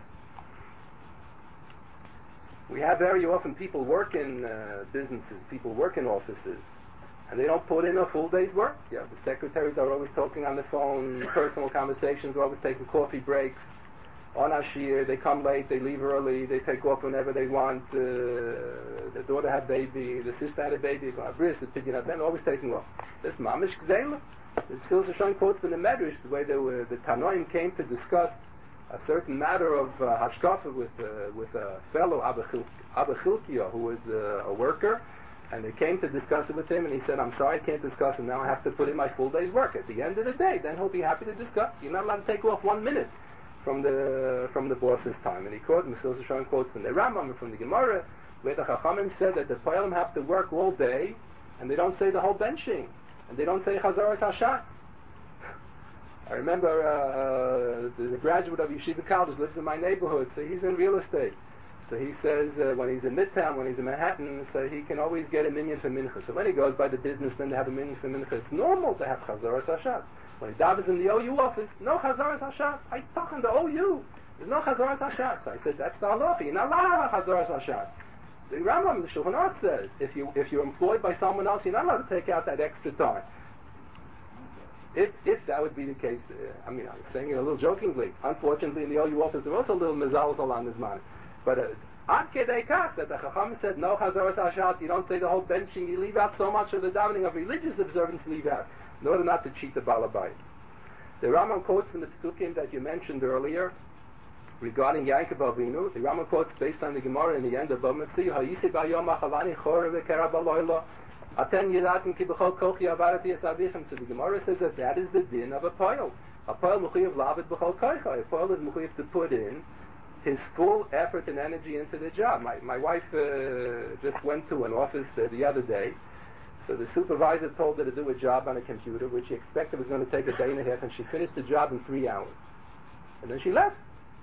We have very often people work in uh, businesses, people work in offices, and they don't put in a full day's work. Yeah, the secretaries are always talking on the phone, personal conversations, are always taking coffee breaks. On Ashir, they come late, they leave early, they take off whenever they want. Uh, the daughter had a baby, the sister had a baby, the bris, the pidyon had been, always taking off. That's mamish gzela. The Psilas Hashem quotes from the Medrash, the way they were, the Tanoim came to discuss a certain matter of uh, hashkafa with uh, with a fellow Abba Chilkiah who was uh, a worker, and they came to discuss it with him, and he said, "I'm sorry, I can't discuss it now. I have to put in my full day's work. At the end of the day, then he'll be happy to discuss. You're not allowed to take off one minute. from the from the boss's time. And he quotes, Mesilas Yesharim quotes from the Rambam and from the Gemara, where the Chachamim said that the Poyalim have to work all day, and they don't say the whole benching, and they don't say Chazaras Hashatz. I remember uh, the, the graduate of Yeshiva College lives in my neighborhood, so he's in real estate. So he says uh, when he's in Midtown, when he's in Manhattan, so he can always get a minyan for mincha. So when he goes by the businessman to have a minyan for mincha, it's normal to have Chazaras Hashatz. When he davens in the O U office, no Chazaras Hashatz. I talk in the O U. There's no Chazaras Hashatz. I said, that's the halacha. You're not allowed to have Chazaras Hashatz. The Rambam, the Shulchan Aruch says, if, you, if you're employed by someone else, you're not allowed to take out that extra time. If if that would be the case, uh, I mean, I'm saying it a little jokingly. Unfortunately, in the O U office, there was also a little mezalzel on this money. But ad kedei kach, that the Chacham said, no Chazaras Hashatz, you don't say the whole benching, you leave out so much of the davening of religious observance, leave out, in order not to cheat the Balabayas. The Rambam quotes from the Psukim that you mentioned earlier, regarding Yaakov Avinu. The Rambam quotes based on the Gemara in the end of Bava Metzia, Hayisi b'yom ha'chavani chora v'kera b'loylo, aten yidatim ki b'chol kochi avarati es avichem. So the Gemara says that that is the din of a poil. A poil mechuyev lavid b'chol koicha. A poil is mechuyev to put in his full effort and energy into the job. My my wife uh, just went to an office uh, the other day. So the supervisor told her to do a job on a computer, which she expected was going to take a day and a half, and she finished the job in three hours. And then she left.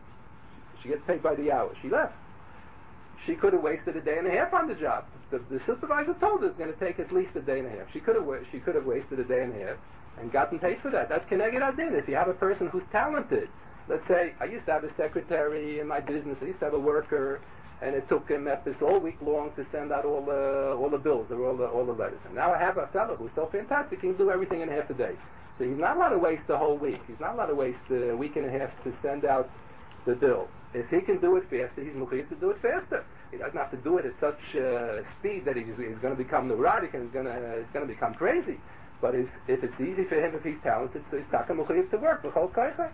She gets paid by the hour. She left. She could have wasted a day and a half on the job. The, the supervisor told her it's going to take at least a day and a half. She could have she could have wasted a day and a half and gotten paid for that. That's Keneged Adin. If you have a person who's talented, let's say I used to have a secretary in my business. I used to have a worker, and it took him Epis all week long to send out all the all the bills or all the all the letters. And now I have a fellow who's so fantastic, he can do everything in half a day. So he's not allowed to waste the whole week. He's not allowed to waste a week and a half to send out the bills. If he can do it faster, he's mechuyev to do it faster. He doesn't have to do it at such uh, speed that he's, he's going to become neurotic and he's going to he's going to become crazy. But if if it's easy for him, if he's talented, so he's taka mechuyev to work b'chol koicha.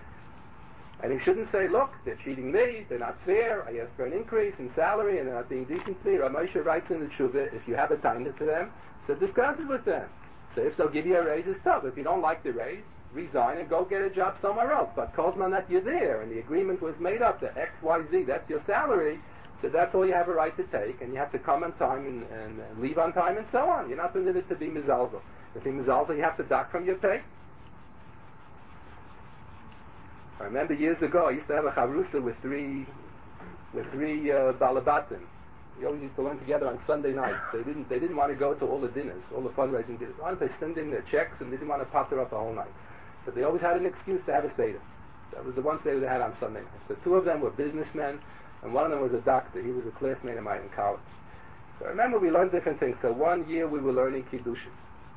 And he shouldn't say, look, they're cheating me, they're not fair, I asked for an increase in salary and they're not being decent to me. Rav Moshe writes in the Tshuva, if you have a time to them, so discuss it with them. So if they'll give you a raise, it's tough. If you don't like the raise, resign and go get a job somewhere else. But Kozman that you're there and the agreement was made up that X, Y, Z, that's your salary, so that's all you have a right to take, and you have to come on time and, and, and leave on time and so on. You're not permitted to be mizalzel. To be mizalzel, you have to dock from your pay. I remember years ago, I used to have a chavrusa with three, with three uh, balabatim. We always used to learn together on Sunday nights. They didn't, they didn't want to go to all the dinners, all the fundraising dinners. They wanted to send in their checks, and they didn't want to potter up the whole night. So they always had an excuse to have a seder. That was the one seder they had on Sunday night. So two of them were businessmen, and one of them was a doctor. He was a classmate of mine in college. So I remember we learned different things. So one year we were learning Kiddushin.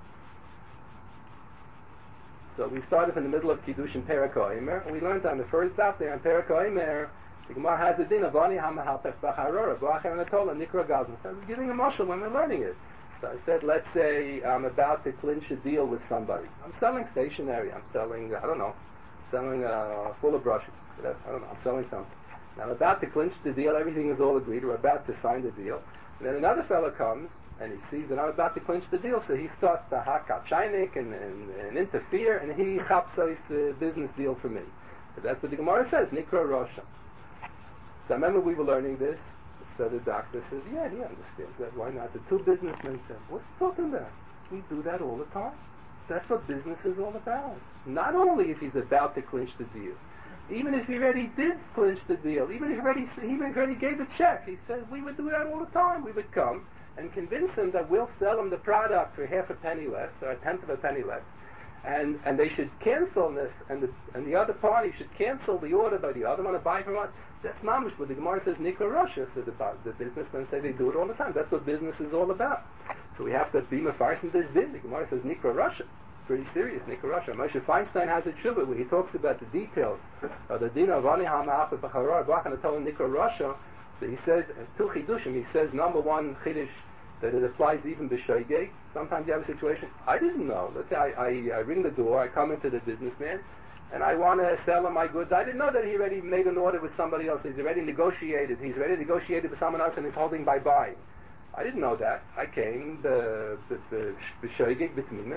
So we started in the middle of Kiddushin Perek HaOmer, and we learned on the first daf there on Perek HaOmer, the Gemara has a din of Ani HaMahapech B'Charora, B'Acher Anatola, Nikra Gazman. So I was giving a mashal when we we're learning it. So I said, let's say I'm about to clinch a deal with somebody. I'm selling stationery. I'm selling, I don't know, selling uh, full of brushes. Whatever. I don't know. I'm selling something. Now I'm about to clinch the deal. Everything is all agreed. We're about to sign the deal. And then another fellow comes, and he sees that I'm about to clinch the deal, so he starts to hakat shaynik and, and, and interfere, and he chapsais the business deal for me. So that's what the Gemara says, Nikra Rosha. So I remember we were learning this, so the doctor says, yeah, he understands that, why not? The two businessmen said, what's he talking about? We do that all the time. That's what business is all about. Not only if he's about to clinch the deal, even if he already did clinch the deal, even if he already, he already gave a check, he said, we would do that all the time. We would come and convince him that we'll sell him the product for half a penny less, or a tenth of a penny less, and and they should cancel this, and the and the other party should cancel the order by the other one to buy from us. That's mamish, but the Gemara says Nikra Russia, so the, the businessmen say they do it all the time. That's what business is all about. So we have to be mefarsim this din. The Gemara says Nikra Russia. Pretty serious, Nikra Russia. Moshe Feinstein has a tshuva where he talks about the details of the din of Ani HaMa'apeh B'Charor, B'Achan Atol Nikra Russia. So he says, two chidushim, he says, number one chidush, that it applies even b'shoigeg. Sometimes you have a situation, I didn't know. Let's say I, I, I ring the door, I come into the businessman, and I want to sell him my goods. I didn't know that he already made an order with somebody else. He's already negotiated. He's already negotiated with someone else and he's holding by buy. I didn't know that. I came, the b'shoigeg, b'tmimis,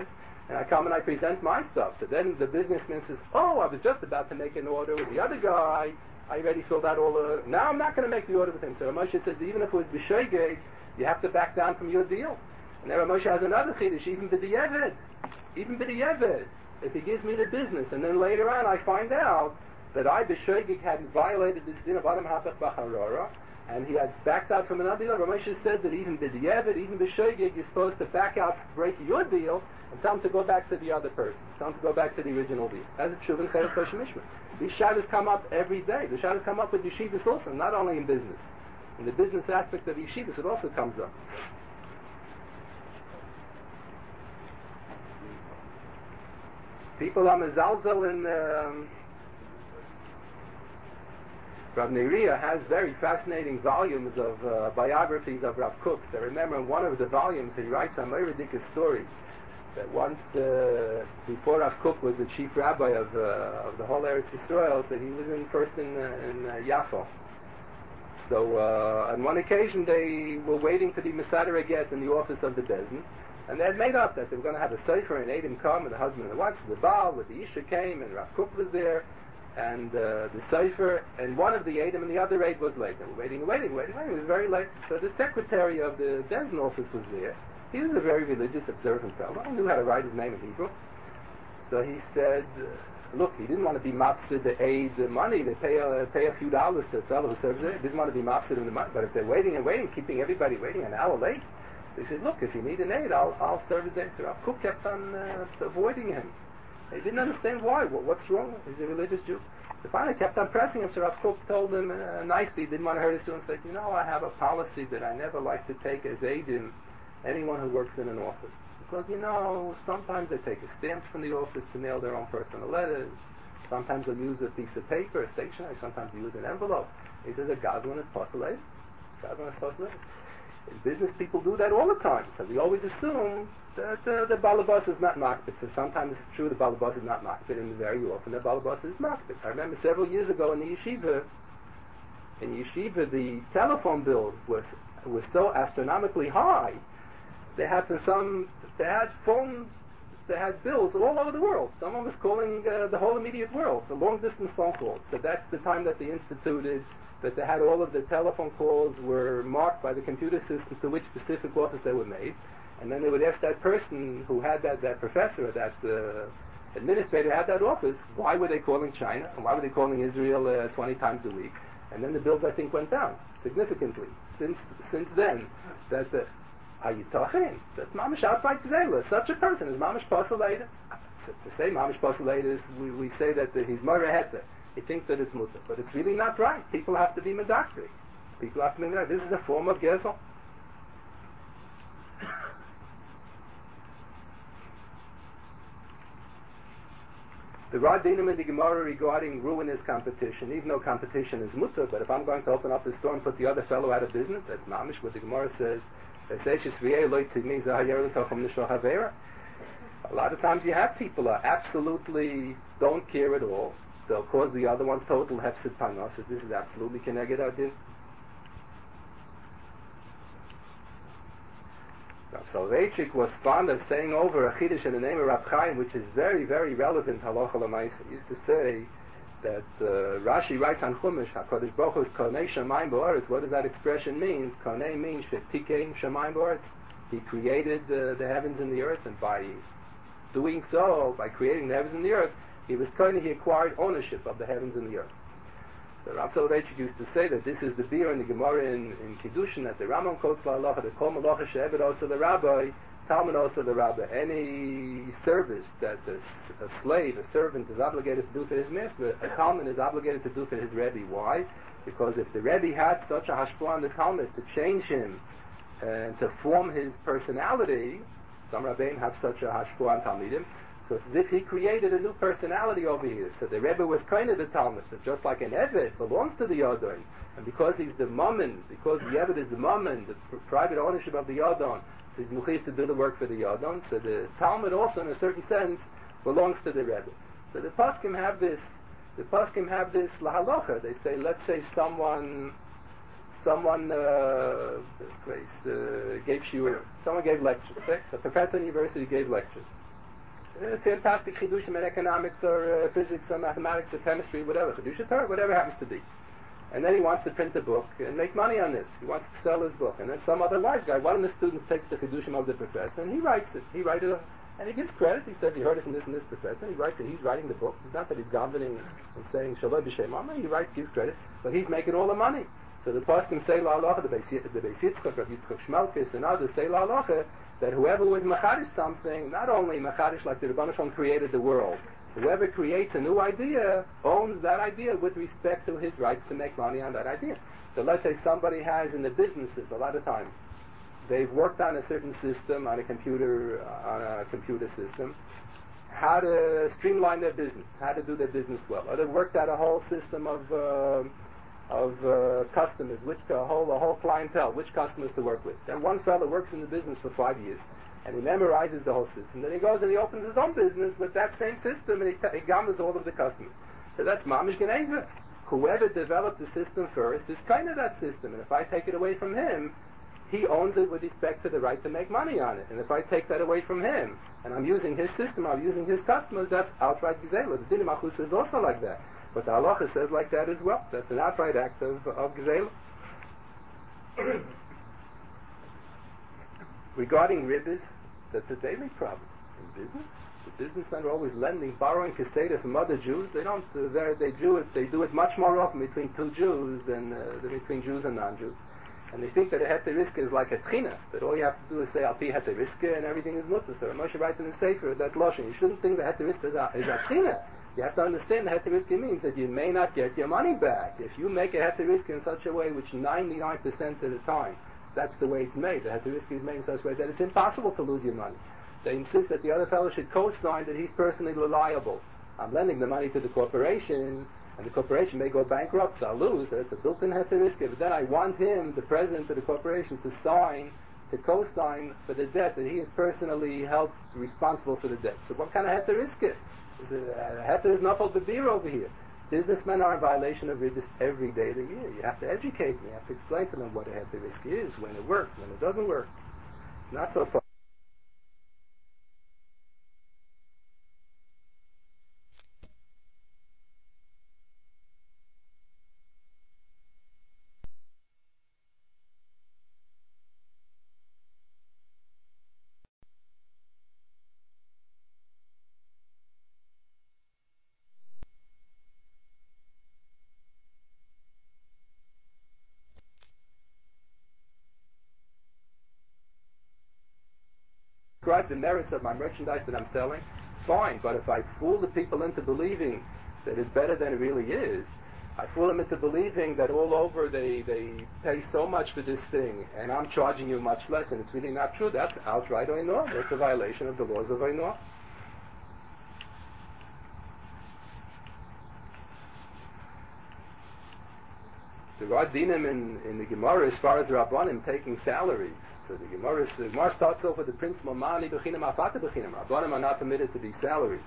And I come and I present my stuff. So then the businessman says, oh, I was just about to make an order with the other guy. I already filled out all the... Now I'm not going to make the order with him. So Rav Moshe says, even if it was b'shoigeg, you have to back down from your deal. And then Rav Moshe has another chiddush, even b'di'evet. Even b'di'evet. If he gives me the business, and then later on I find out that I, b'shoigeg, had violated this din of Adam Hapach B'charora, and he had backed out from another deal, Rav Moshe said that even b'di'evet, even b'shoigeg, you're supposed to back out, break your deal, and tell him to go back to the other person. Tell him to go back to the original deal. As a tshuva in Cheres Kosher Mishmah. These shadows come up every day. The shadows come up with yeshivas also, not only in business. In the business aspect of yeshivas, it also comes up. People are mezalzel in... Um, Rav Neriah has very fascinating volumes of uh, biographies of Rav Kook. I remember in one of the volumes he writes a very ridiculous story that once, uh, before Rav Kook was the chief rabbi of, uh, of the whole Eretz Yisrael, so he was in, first in, uh, in uh, Yafo. So uh, on one occasion they were waiting to be Mesader Get in the office of the Bezdin, and they had made up that they were going to have a sefer and Eidim come, and the husband and the wife, so the Baal with the Isha came, and Rav Kook was there, and uh, the sefer, and one of the Eidim and the other Eid was late. They were waiting and waiting, waiting, waiting. It was very late. So the secretary of the Bezdin office was there. He was a very religious, observant fellow. He knew how to write his name in Hebrew. So he said, uh, look, he didn't want to be mafsid the aid the money. They pay a, pay a few dollars to the fellow who serves it. He didn't want to be mafsid in the money. But if they're waiting and waiting, keeping everybody waiting an hour late, so he said, look, if you need an aid, I'll, I'll serve his aid. So Rav Kook kept on uh, avoiding him. He didn't understand why. What, what's wrong? He's a religious Jew. So finally kept on pressing him. So Rav Kook told him uh, nicely, didn't want to hurt his students, said, you know, I have a policy that I never like to take as aidim anyone who works in an office. Because, you know, sometimes they take a stamp from the office to mail their own personal letters. Sometimes they'll use a piece of paper, a stationery. Sometimes they use an envelope. He says, a godlin is postulated. Godlin is postulated. In business, people do that all the time. So we always assume that uh, the balabas is not makbid. So sometimes it's true the balabas is not makbid, and very often the balabas is makbid. I remember several years ago in the yeshiva, in yeshiva, the telephone bills was was so astronomically high. They had to some, they had phone, they had bills all over the world. Someone was calling uh, the whole immediate world, the long distance phone calls. So that's the time that they instituted, that they had all of the telephone calls were marked by the computer system to which specific office they were made. And then they would ask that person who had that, that professor or that uh, administrator had that office, why were they calling China? And why were they calling Israel uh, twenty times a week? And then the bills, I think, went down significantly. Since since then, that the Are you talking? That's mamish outbite gzela. Such a person is mamish posulatus. To say mamish posulatus, we, we say that the, he's more heta. He thinks that it's mutter, but it's really not right. People have to be medactri. People have to be medactri. This is a form of gezel. The Radinim in the Gemara regarding ruinous competition, even though competition is mutter, but if I'm going to open up the store and put the other fellow out of business, that's mamish. What the Gemara says. A lot of times you have people who absolutely don't care at all. They'll cause the other one total hefsid panos. This is absolutely keneged adin. Rav Soloveitchik was fond of saying over a chiddush in the name of Rav Chaim, which is very, very relevant halacha l'maisa. He used to say that uh, Rashi writes on Chumash, HaKadosh Baruch Hu is Konei Shamayim Ba'aretz. What does that expression mean? Konei means Shetikein Shamayim Ba'aretz. He created uh, the heavens and the earth, and by doing so, by creating the heavens and the earth, he was Konei, he acquired ownership of the heavens and the earth. So Rav Soloveitchik used to say that this is the beer in the Gemara in, in Kiddushin, that the Rambam quotes La'alacha, the Kol Malacha She'eved also the Rabbi, Talmud also the Rabbi. Any service that a, a slave, a servant is obligated to do for his master, a Talmud is obligated to do for his Rebbe. Why? Because if the Rebbe had such a hashpah on the Talmud to change him and to form his personality, some Rabbeim have such a hashpah on Talmidim, so it's as if he created a new personality over here. So the Rebbe was kind of the Talmud. So just like an Eved belongs to the Yodon, and because he's the Mammon, because the Eved is the Mammon, the pr- private ownership of the Yodon, so he's muchif to do the work for the Yodon. So the Talmud also, in a certain sense, belongs to the Rebbe. So the Poskim have this, the Poskim have this lahalocha. They say, let's say someone, someone uh, grace, uh, gave shiur, someone gave lectures. A professor in university gave lectures. uh, fantastic chidushim in economics or uh, physics or mathematics or chemistry, whatever, chidush Torah, whatever happens to be. And then he wants to print a book and make money on this. He wants to sell his book. And then some other wise guy, one of the students takes the chidushim of the professor and he writes it. He writes it, and he gives credit. He says he heard it from this and this professor. And he writes it. He's writing the book. It's not that he's governing and saying shalom b'shem mama. He writes, gives credit, but he's making all the money. So the poskim say la halacha, the Beis the Beis Yitzchak, Rav Yitzchak Shmalkis, and others say la halacha that whoever was machadish something, not only machadish like the Rebbeinu Shalom created the world, whoever creates a new idea owns that idea with respect to his rights to make money on that idea. So let's say somebody has in the businesses, a lot of times, they've worked on a certain system, on a computer, on a computer system, how to streamline their business, how to do their business well. Or they've worked out a whole system of uh, of uh, customers, which a whole a whole clientele, which customers to work with. Then one fellow works in the business for five years, and he memorizes the whole system. Then he goes and he opens his own business with that same system, and he, t- he gathers all of the customers. So that's mamish geneva. Whoever developed the system first is kind of that system, and if I take it away from him, he owns it with respect to the right to make money on it. And if I take that away from him, and I'm using his system, I'm using his customers, that's outright gzeila. The Din Machus is also like that. But the halacha says like that as well. That's an outright act of, of gzeila. Regarding ribbis, that's a daily problem in business. The businessmen are always lending, borrowing keseda from other Jews. They don't. Uh, they do it. They do it much more often between two Jews than, uh, than between Jews and non-Jews. And they think that a heteriska is like a tchina, that all you have to do is say al pi heteriska and everything is mutter. So Moshe writes in the Sefer that lashon. You shouldn't think the heteriska is a, is a tchina. You have to understand the heteriska means that you may not get your money back if you make a heteriska in such a way which ninety-nine percent of the time that's the way it's made. The heteriska is made in such a way that it's impossible to lose your money. They insist that the other fellow should co-sign that he's personally reliable. I'm lending the money to the corporation, and the corporation may go bankrupt, so I'll lose. It's a built-in heteriska. But then I want him, the president of the corporation, to sign, to co-sign for the debt that he is personally held responsible for the debt. So what kind of heteriska? Is it a heter is nafal bebir over here? Businessmen are in violation of ribbis every day of the year. You have to educate them. You have to explain to them what a heteriska is, when it works, when it doesn't work. It's not so far. Describe the merits of my merchandise that I'm selling, fine, but if I fool the people into believing that it's better than it really is, I fool them into believing that all over they, they pay so much for this thing and I'm charging you much less and it's really not true, that's outright oinor. That's a violation of the laws of oinor. There are dinim in, in the Gemara as far as Rabbanim taking salaries. So the Gemara, the Gemara starts off with the principle, Mani b'chinam afata b'chinam. Rabbanim are not permitted to be salaried.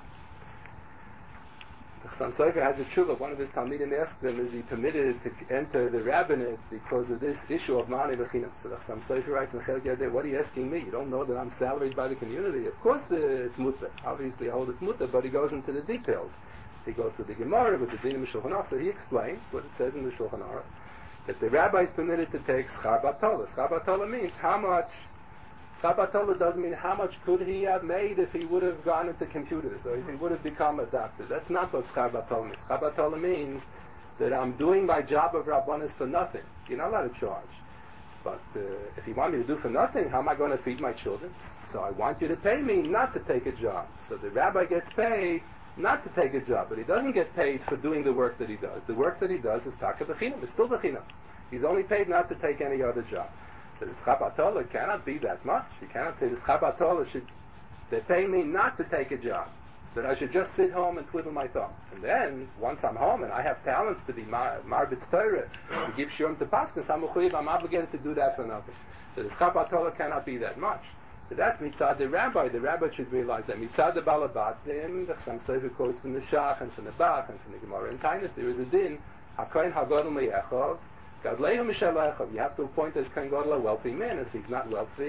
The Chassam Sofer has a tshuva. One of his talmidim asked him, is he permitted to enter the rabbinate because of this issue of Mani b'chinam? So the Chassam Sofer writes in Chelik Yadeh, what are you asking me? You don't know that I'm salaried by the community? Of course uh, it's mutter. Obviously I hold it's mutter, but he goes into the details. He goes to the Gemara with the dinim Shulchan Aruch, so he explains what it says in the Shulchan Aruch, that the rabbi is permitted to take schar batola. Schar batola means how much. Schar batola doesn't mean how much could he have made if he would have gone into computers or if he would have become a doctor. That's not what schar batola means. Schar batola means that I'm doing my job of rabbanis for nothing. You're not allowed to charge. But uh, if you want me to do for nothing, how am I going to feed my children? So I want you to pay me not to take a job. So the rabbi gets paid not to take a job, but he doesn't get paid for doing the work that he does. The work that he does is taka b'chinam. It's still b'chinam. He's only paid not to take any other job. So the schar batola cannot be that much. You cannot say the schar batola should, they pay me not to take a job, that I should just sit home and twiddle my thumbs. And then, once I'm home and I have talents to be mar- marbit Torah, to give shurim to paskas, I'm I'm obligated to do that for nothing. So the schar batola cannot be that much. So that's mitzad the rabbi. The rabbi should realize that mitzad the balabatim, the Chassam Sofer quotes from the Shach and from the Bach and from the Gemara and Tainis, there is a din, hakohen hagadol meyechov, gadlehu mishalechav. You have to appoint as kohen gadol a wealthy man. If he's not wealthy,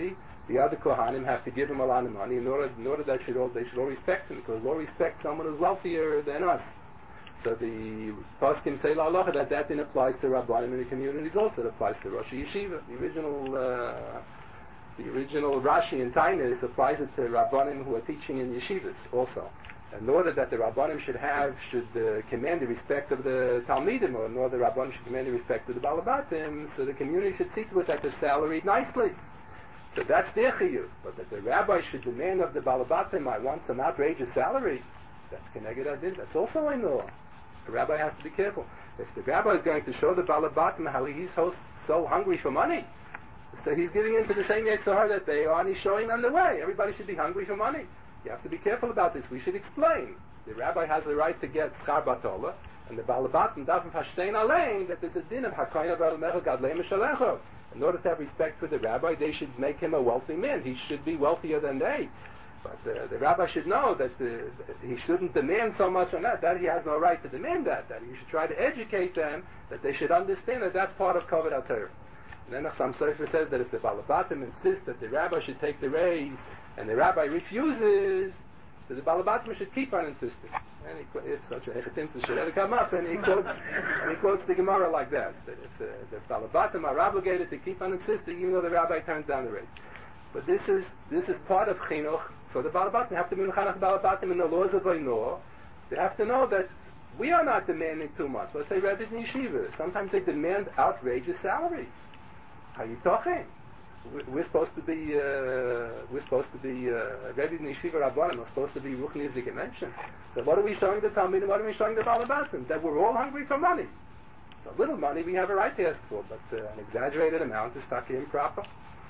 The other Kohanim have to give him a lot of money in order, in order that should all, they should all respect him, because we'll respect someone who's wealthier than us. So the Poskim say la halacha that that then applies to Rabbanim in the communities also. It applies to Rosh Yeshiva. The original, uh, the original Rashi in Tainis applies it to Rabbanim who are teaching in yeshivas also. In order that the Rabbanim should have, should uh, command the respect of the Talmidim, or in order the Rabbanim should command the respect of the Balabatim, so the community should see to it that they're salaried nicely. So that's their chiyuv. But that the rabbi should demand of the Balabatim, I want some outrageous salary, that's Keneged Adin. That's also a law. The rabbi has to be careful. If the rabbi is going to show the Balabatim how he's so, so hungry for money, so he's giving into the same Yetzer Hara that they are, and he's showing them the way. Everybody should be hungry for money. You have to be careful about this. We should explain. The rabbi has the right to get schar batola, and the Balabatim darf verstehen allein that there's a din of Hakayna Balamecha Gadlei Mishalecho. In order to have respect for the rabbi, they should make him a wealthy man. He should be wealthier than they. But uh, the rabbi should know that uh, he shouldn't demand so much on that. That he has no right to demand that. That he should try to educate them, that they should understand that that's part of Kavod HaTorah. And then some Sefer says that if the Balabatim insist that the rabbi should take the raise, and the rabbi refuses, so the Balabatim should keep on insisting. And he, if such a hechetinsa should ever come up, and he quotes, and he quotes the Gemara like that, that if the, the Balabatim are obligated to keep on insisting, even though the rabbi turns down the raise. But this is this is part of chinuch for the Balabatim. They have to be mechanech Balabatim in the laws of Eino. They have to know that we are not demanding too much. Let's say rabbis in yeshiva. Sometimes they demand outrageous salaries. How are you talking? We're supposed to be uh, we're supposed to be uh, rabbis in yeshiva rabbanim. We're supposed to be ruchnis dimension. So what are we showing the Talmidim? What are we showing the Balabatim? That we're all hungry for money. So little money we have a right to ask for, but uh, an exaggerated amount is taki improper.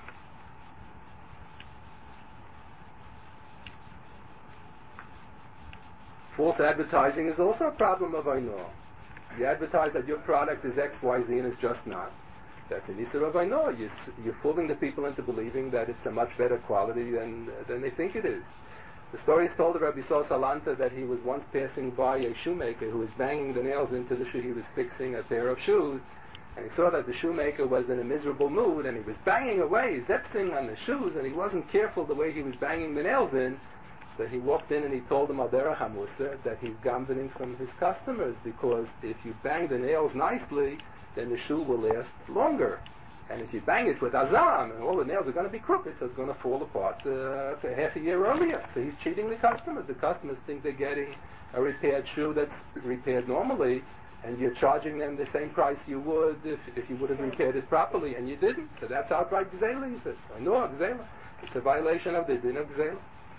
False advertising is also a problem of Eino. You advertise that your product is X, Y, Z, and it's just not. That's an Isser of Eino. You're, you're fooling the people into believing that it's a much better quality than than they think it is. The story is told of Rabbi Sol Salanta that he was once passing by a shoemaker who was banging the nails into the shoe. He was fixing a pair of shoes, and he saw that the shoemaker was in a miserable mood, and he was banging away, zepsing on the shoes, and he wasn't careful the way he was banging the nails in. So he walked in and he told him, Alderach HaMusa, that he's gambening from his customers, because if you bang the nails nicely, then the shoe will last longer. And if you bang it with azam, and all the nails are going to be crooked, so it's going to fall apart uh, half a year earlier. So he's cheating the customers. The customers think they're getting a repaired shoe that's repaired normally, and you're charging them the same price you would if, if you would have repaired it properly, and you didn't. So that's outright gzela, he said. So I know gzela. It's a violation of the din of gzela.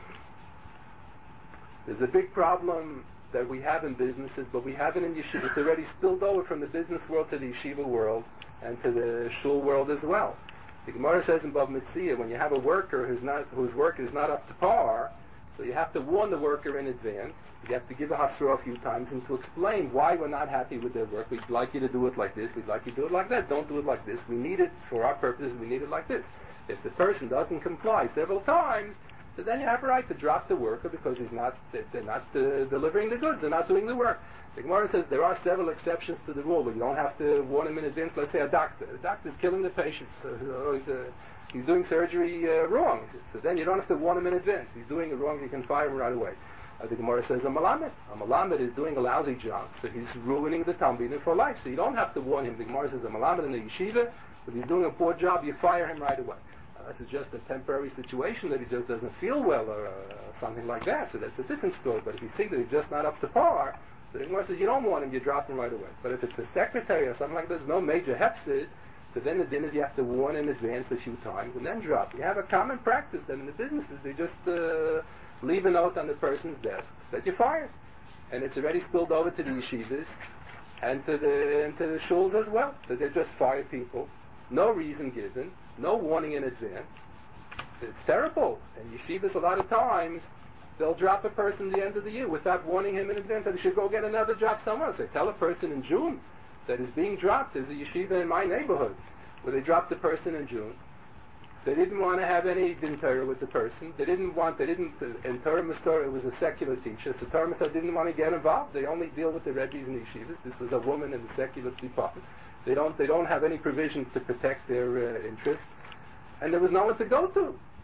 There's a big problem that we have in businesses, but we have it in yeshiva. It's already spilled over from the business world to the yeshiva world and to the shul world as well. The Gemara says in Bava Metzia, when you have a worker who's not, whose work is not up to par, so you have to warn the worker in advance. You have to give a hasra a few times and to explain why we're not happy with their work. We'd like you to do it like this. We'd like you to do it like that. Don't do it like this. We need it for our purposes. We need it like this. If the person doesn't comply several times, so then you have a right to drop the worker because he's not, they're not uh, delivering the goods, they're not doing the work. The Gemara says there are several exceptions to the rule, but you don't have to warn him in advance. Let's say a doctor. The doctor's killing the patient, so he's, uh, he's doing surgery uh, wrong. So then you don't have to warn him in advance. He's doing it wrong, you can fire him right away. Uh, the Gemara says a malamed. A malamed is doing a lousy job, so he's ruining the Talmidim for life. So you don't have to warn him. The Gemara says a malamed in the yeshiva, if he's doing a poor job, you fire him right away. This is just a temporary situation that he just doesn't feel well or uh, something like that. So that's a different story. But if you see that he's just not up to par, so the Gemara says you don't want him, you drop him right away. But if it's a secretary or something like that, there's no major hefsid, so then the din is you have to warn in advance a few times and then drop. You have a common practice that in the businesses they just uh, leave a note on the person's desk that you're fired. And it's already spilled over to the yeshivas and to the, and to the shuls as well, that they just fire people. No reason given, no warning in advance. It's terrible. And yeshivas, a lot of times, they'll drop a person at the end of the year without warning him in advance that he should go get another job somewhere else. They tell a person in June that is being dropped. There's a yeshiva in my neighborhood where they dropped the person in June. They didn't want to have any din Torah with the person. They didn't want, they didn't, and Torah Masorah was a secular teacher, so Torah Masorah didn't want to get involved. They only deal with the rebbes and the yeshivas. This was a woman in the secular department. They don't, they don't have any provisions to protect their uh, interests. And there was no one to go to.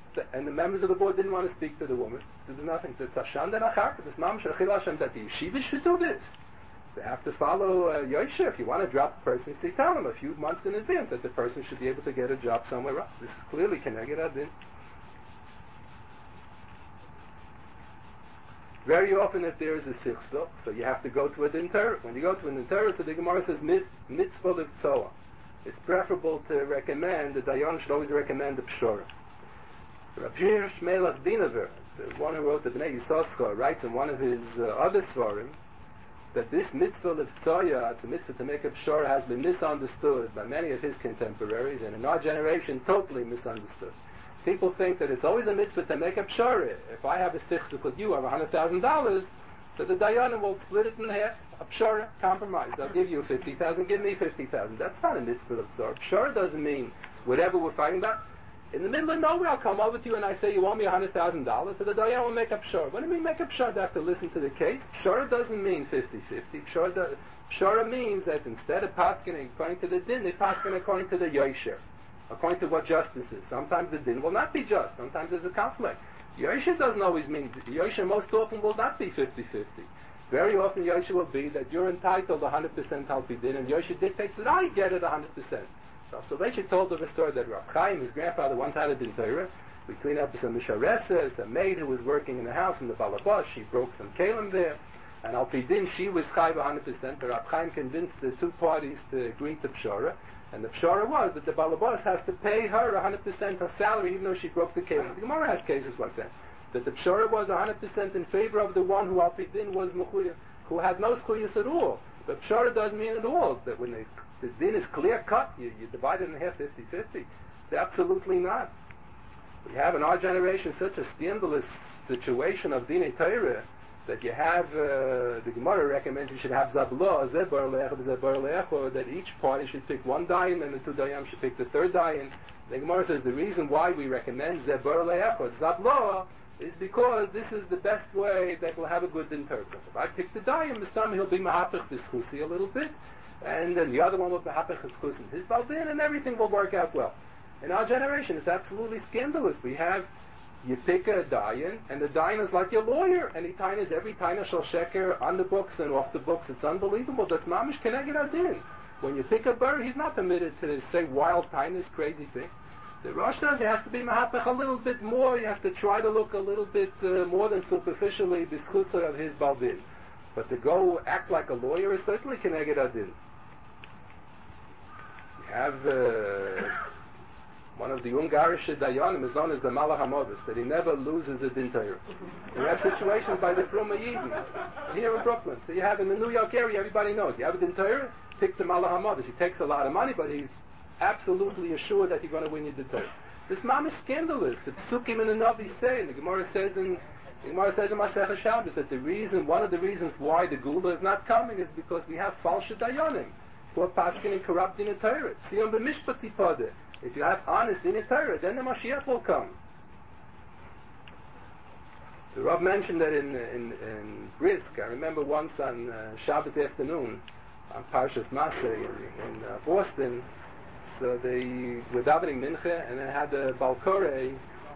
and the members of the board didn't want to speak to the woman. There was nothing. It's a shanda and a charka. This mamash achil Hashem that the yeshiva should do this. They have to follow uh, Yosher. If you want to drop a person, see, tell them a few months in advance that the person should be able to get a job somewhere else. This is clearly Keneged Adin. Very often if there is a sichso, so you have to go to a din Torah. When you go to a din Torah, so the Gemara says mitzvah l'vtzoa. It's preferable to recommend, the Dayan should always recommend the Pshora. Rabbi Hirsch Melech Dinaver, the one who wrote the Bnei Yissaschar, writes in one of his uh, other svarim that this mitzvah l'vtzoya, it's a mitzvah to make a Pshora, has been misunderstood by many of his contemporaries, and in our generation totally misunderstood. People think that it's always a mitzvah to make a pshara. If I have a sichsuk with you, I have one hundred thousand dollars, so the dayanim will split it in half. A pshara, compromise. I'll give you fifty thousand dollars, give me fifty thousand dollars. That's not a mitzvah of tzor. Pshara doesn't mean whatever we're fighting about. In the middle of nowhere, I'll come over to you and I say, you owe me one hundred thousand dollars, so the dayan will make a pshara. What do you mean make a pshara? They have to listen to the case. Pshara doesn't mean fifty-fifty. Pshara, do, pshara means that instead of paskening according to the din, they pasken according to the yosher. According to what justice is. Sometimes the din will not be just. Sometimes there's a conflict. Yosher doesn't always mean, Yosher most often will not be fifty-fifty. Very often Yosher will be that you're entitled one hundred percent al pi din, and Yosher dictates that I get it one hundred percent. So Soloveitchik told of a story that Rab Chaim, his grandfather, once had a din Torah between up some mishareses, a maid who was working in the house in the Balabas, she broke some kalim there, and al pi din she was chayv one hundred percent, but Rab Chaim convinced the two parties to agree to pshara. And the pshara was that the balabas has to pay her one hundred percent her salary even though she broke the case. The Gemara has cases like that. That the pshara was one hundred percent in favor of the one who al pi din was mechuyev, who had no schuyas at all. But pshara doesn't mean at all that when they, the din is clear cut, you, you divide it in half fifty-fifty. It's absolutely not. We have in our generation such a scandalous situation of dinei Torah that you have, uh, the Gemara recommends you should have zablo, zebar le'ech, zebar le'ech, that each party should pick one dayan and the two dayam should pick the third dayan. The Gemara says the reason why we recommend zebar le'ech, zablo, is because this is the best way that will have a good din Torah. If I pick the dayan, this time he'll be mahapich b'schusi a little bit, and then the other one will be mahapich b'schusi in his baldin, and everything will work out well. In our generation, it's absolutely scandalous. We have You pick a dayan, and the dayan is like your lawyer. And he tainas every taina shel sheker on the books and off the books. It's unbelievable. That's mamish keneged adin. When you pick a bird, he's not permitted to say wild tainas, crazy things. The Rosh says he has to be mahapech a little bit more. He has to try to look a little bit uh, more than superficially bischusa of his baldin. But to go act like a lawyer is certainly keneged adin. You have Uh, One of the Ungarish Dayanim is known as the Malach HaModus, that he never loses a din Torah. You have situations by the Fruma Yidin here in Brooklyn. So you have in the New York area, everybody knows. You have a din Torah, pick the Malach HaModus. He takes a lot of money, but he's absolutely assured that he's going to win your din Torah. This mom is scandalous. The Psukim and the Navi say, and the Gemara says in the Gemara says in Masechah Shabbos that the reason, one of the reasons why the Gula is not coming is because we have false Dayanim who are paskin and corrupting the Torah. See on the Mishpati Padeh. If you have honest in the Torah, then the Mashiach will come. The Rav mentioned that in, in, in Brisk. I remember once on uh, Shabbos afternoon, on Parshas Maseh in, in uh, Boston, so they were davening Mincha, and they had the Balkore,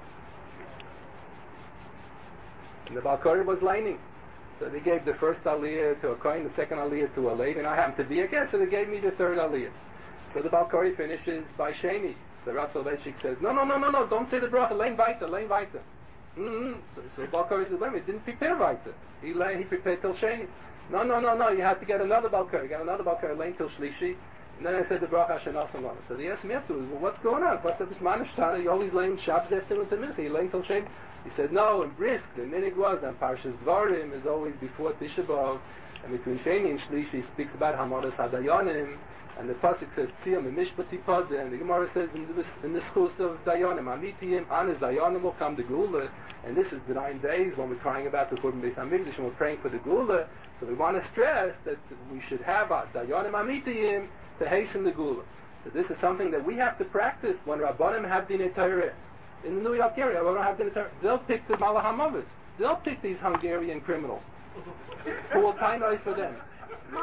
and the Balkore was lining. So they gave the first aliyah to a kohen, the second aliyah to a lady, and I happened to be a guest, so they gave me the third aliyah. So the Balkori finishes by Sheni. So Rav Soloveitchik says, no, no, no, no, no, don't say the bracha, lein weiter, lein weiter. Mm-hmm. So, so Balkori says, wait a minute, didn't prepare weiter. He, he prepared till Sheni. No, no, no, no, you have to get another Balkori, get another Balkori, lein till Shlishi. And then I said the bracha Hashem Asam Lama. So they asked me afterwards, well, what's going on? What's up with Manishtana? You always lein Shabbos afternoon to Mincha, you lein till Sheni. He said, no, in Brisk, the minig was, that Parshas Dvarim is always before Tisha B'Av, and between Sheni and Shlishi, he speaks about Hamadas Hadayanim. And the pasuk says Tziyam Mishpati Pod, and the Gemara says in the in the schools of Dayanim, Amitiyim, Anis Dayanim will come the Gula, and this is the nine days when we're crying about the Churban Beis Hamikdash and we're praying for the Gula. So we want to stress that we should have a Dayanim Amitiyim to hasten the Gula. So this is something that we have to practice when Rabbanim have Dinei Torah in the New York area. Rabbanim have Dinei Torah. They'll pick the Malach HaMavis. They'll pick these Hungarian criminals who will tie noise for them. We,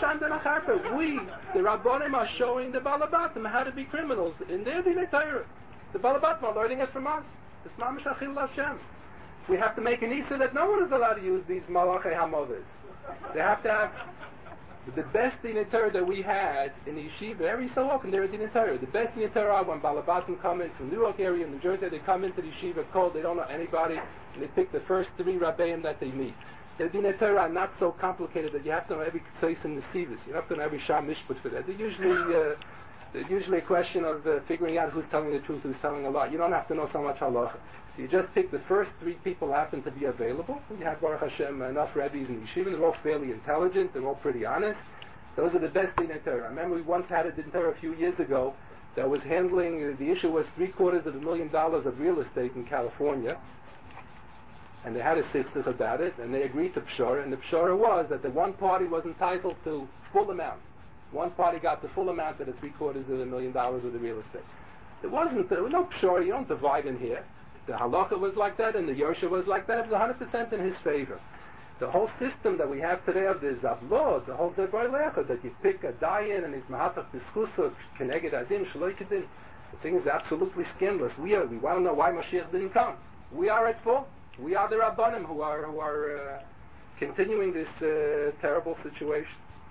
the Rabbanim, are showing the Balabatim how to be criminals in their Dinei Torah. The Balabatim are learning it from us. It's mamash achil Hashem. We have to make an issa that no one is allowed to use these malachei hamovis. They have to have the best dinei Torah that we had in the yeshiva. Every so often there are dinei Torah. The best dinei Torah when Balabatim come in from New York area, New Jersey, they come into the yeshiva cold. They don't know anybody, and they pick the first three rabbeim that they meet. The dinei Torah are not so complicated that you have to know every ktseis and nesivis. You have to know every shah mishpat for that. They're usually uh, they're usually a question of uh, figuring out who's telling the truth, who's telling a lie. You don't have to know so much halacha. You just pick the first three people who happen to be available. You have, Baruch Hashem, enough rabbis in the yeshiva. They're all fairly intelligent. They're all pretty honest. Those are the best dinei Torah. I remember we once had a dinei Torah a few years ago that was handling, uh, the issue was three quarters of a million dollars of real estate in California. And they had a sichsich about it, and they agreed to pshara, and the pshara was that the one party was entitled to full amount. One party got the full amount of the three quarters of a million dollars of the real estate. There wasn't, there was no pshara, you don't divide in here. The halacha was like that, and the Yosha was like that. It was one hundred percent in his favor. The whole system that we have today of the Zablod, the whole Zebrai Lecha, that you pick a dayan and his mahatach b'schusot, keneged adin, shaloi kedin, the thing is absolutely scandalous. We are, we want to know why Mashiach didn't come. We are at fault. We are the Rabbanim who are, who are uh, continuing this uh, terrible situation.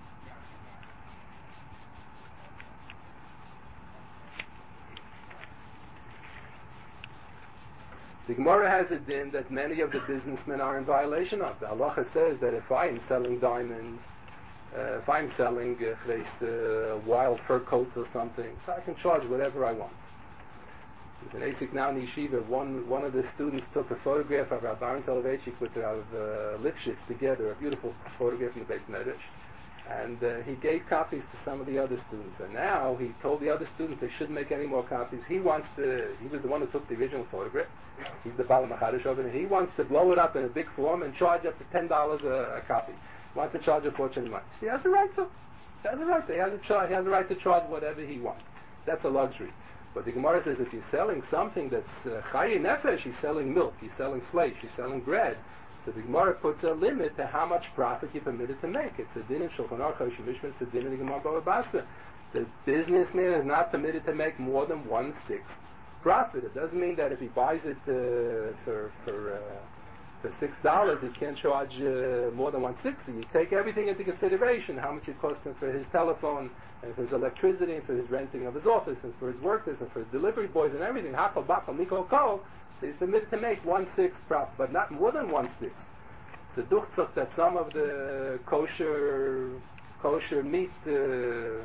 The Gemara has a din that many of the businessmen are in violation of. The halacha says that if I am selling diamonds, uh, if I'm selling uh, uh, wild fur coats or something, so I can charge whatever I want. There's an Asik now in the yeshiva. One, one of the students took a photograph of Rabbi Aaron Soloveitchik with Rav uh, Lifshitz together, a beautiful photograph from the Beis Medrash. And uh, he gave copies to some of the other students. And now he told the other students they shouldn't make any more copies. He wants to, he was the one who took the original photograph. He's the Bala Machadish over there. He wants to blow it up in a big form and charge up to ten dollars a, a copy. He wants to charge a fortune of money. He has a right to. He has a right to. He has a, char- he has a right to charge whatever he wants. That's a luxury. But the Gemara says if you're selling something that's chayi nefesh, he's selling milk, he's selling flesh, he's selling bread. So the Gemara puts a limit to how much profit you're permitted to make. It's a din in Shulchan Aruch Mishmah. It's a din in the Gemara Bava Basra. The businessman is not permitted to make more than one sixth profit. It doesn't mean that if he buys it uh, for for uh, for six dollars, he can't charge uh, more than one sixty. You take everything into consideration: how much it cost him for his telephone, and for his electricity, and for his renting of his office, and for his workers, and for his delivery boys, and everything. Hakol bakal mikol kol. So he's permitted to make one sixth profit, but not more than one sixth. It's a duchtzach that some of the kosher kosher meat uh,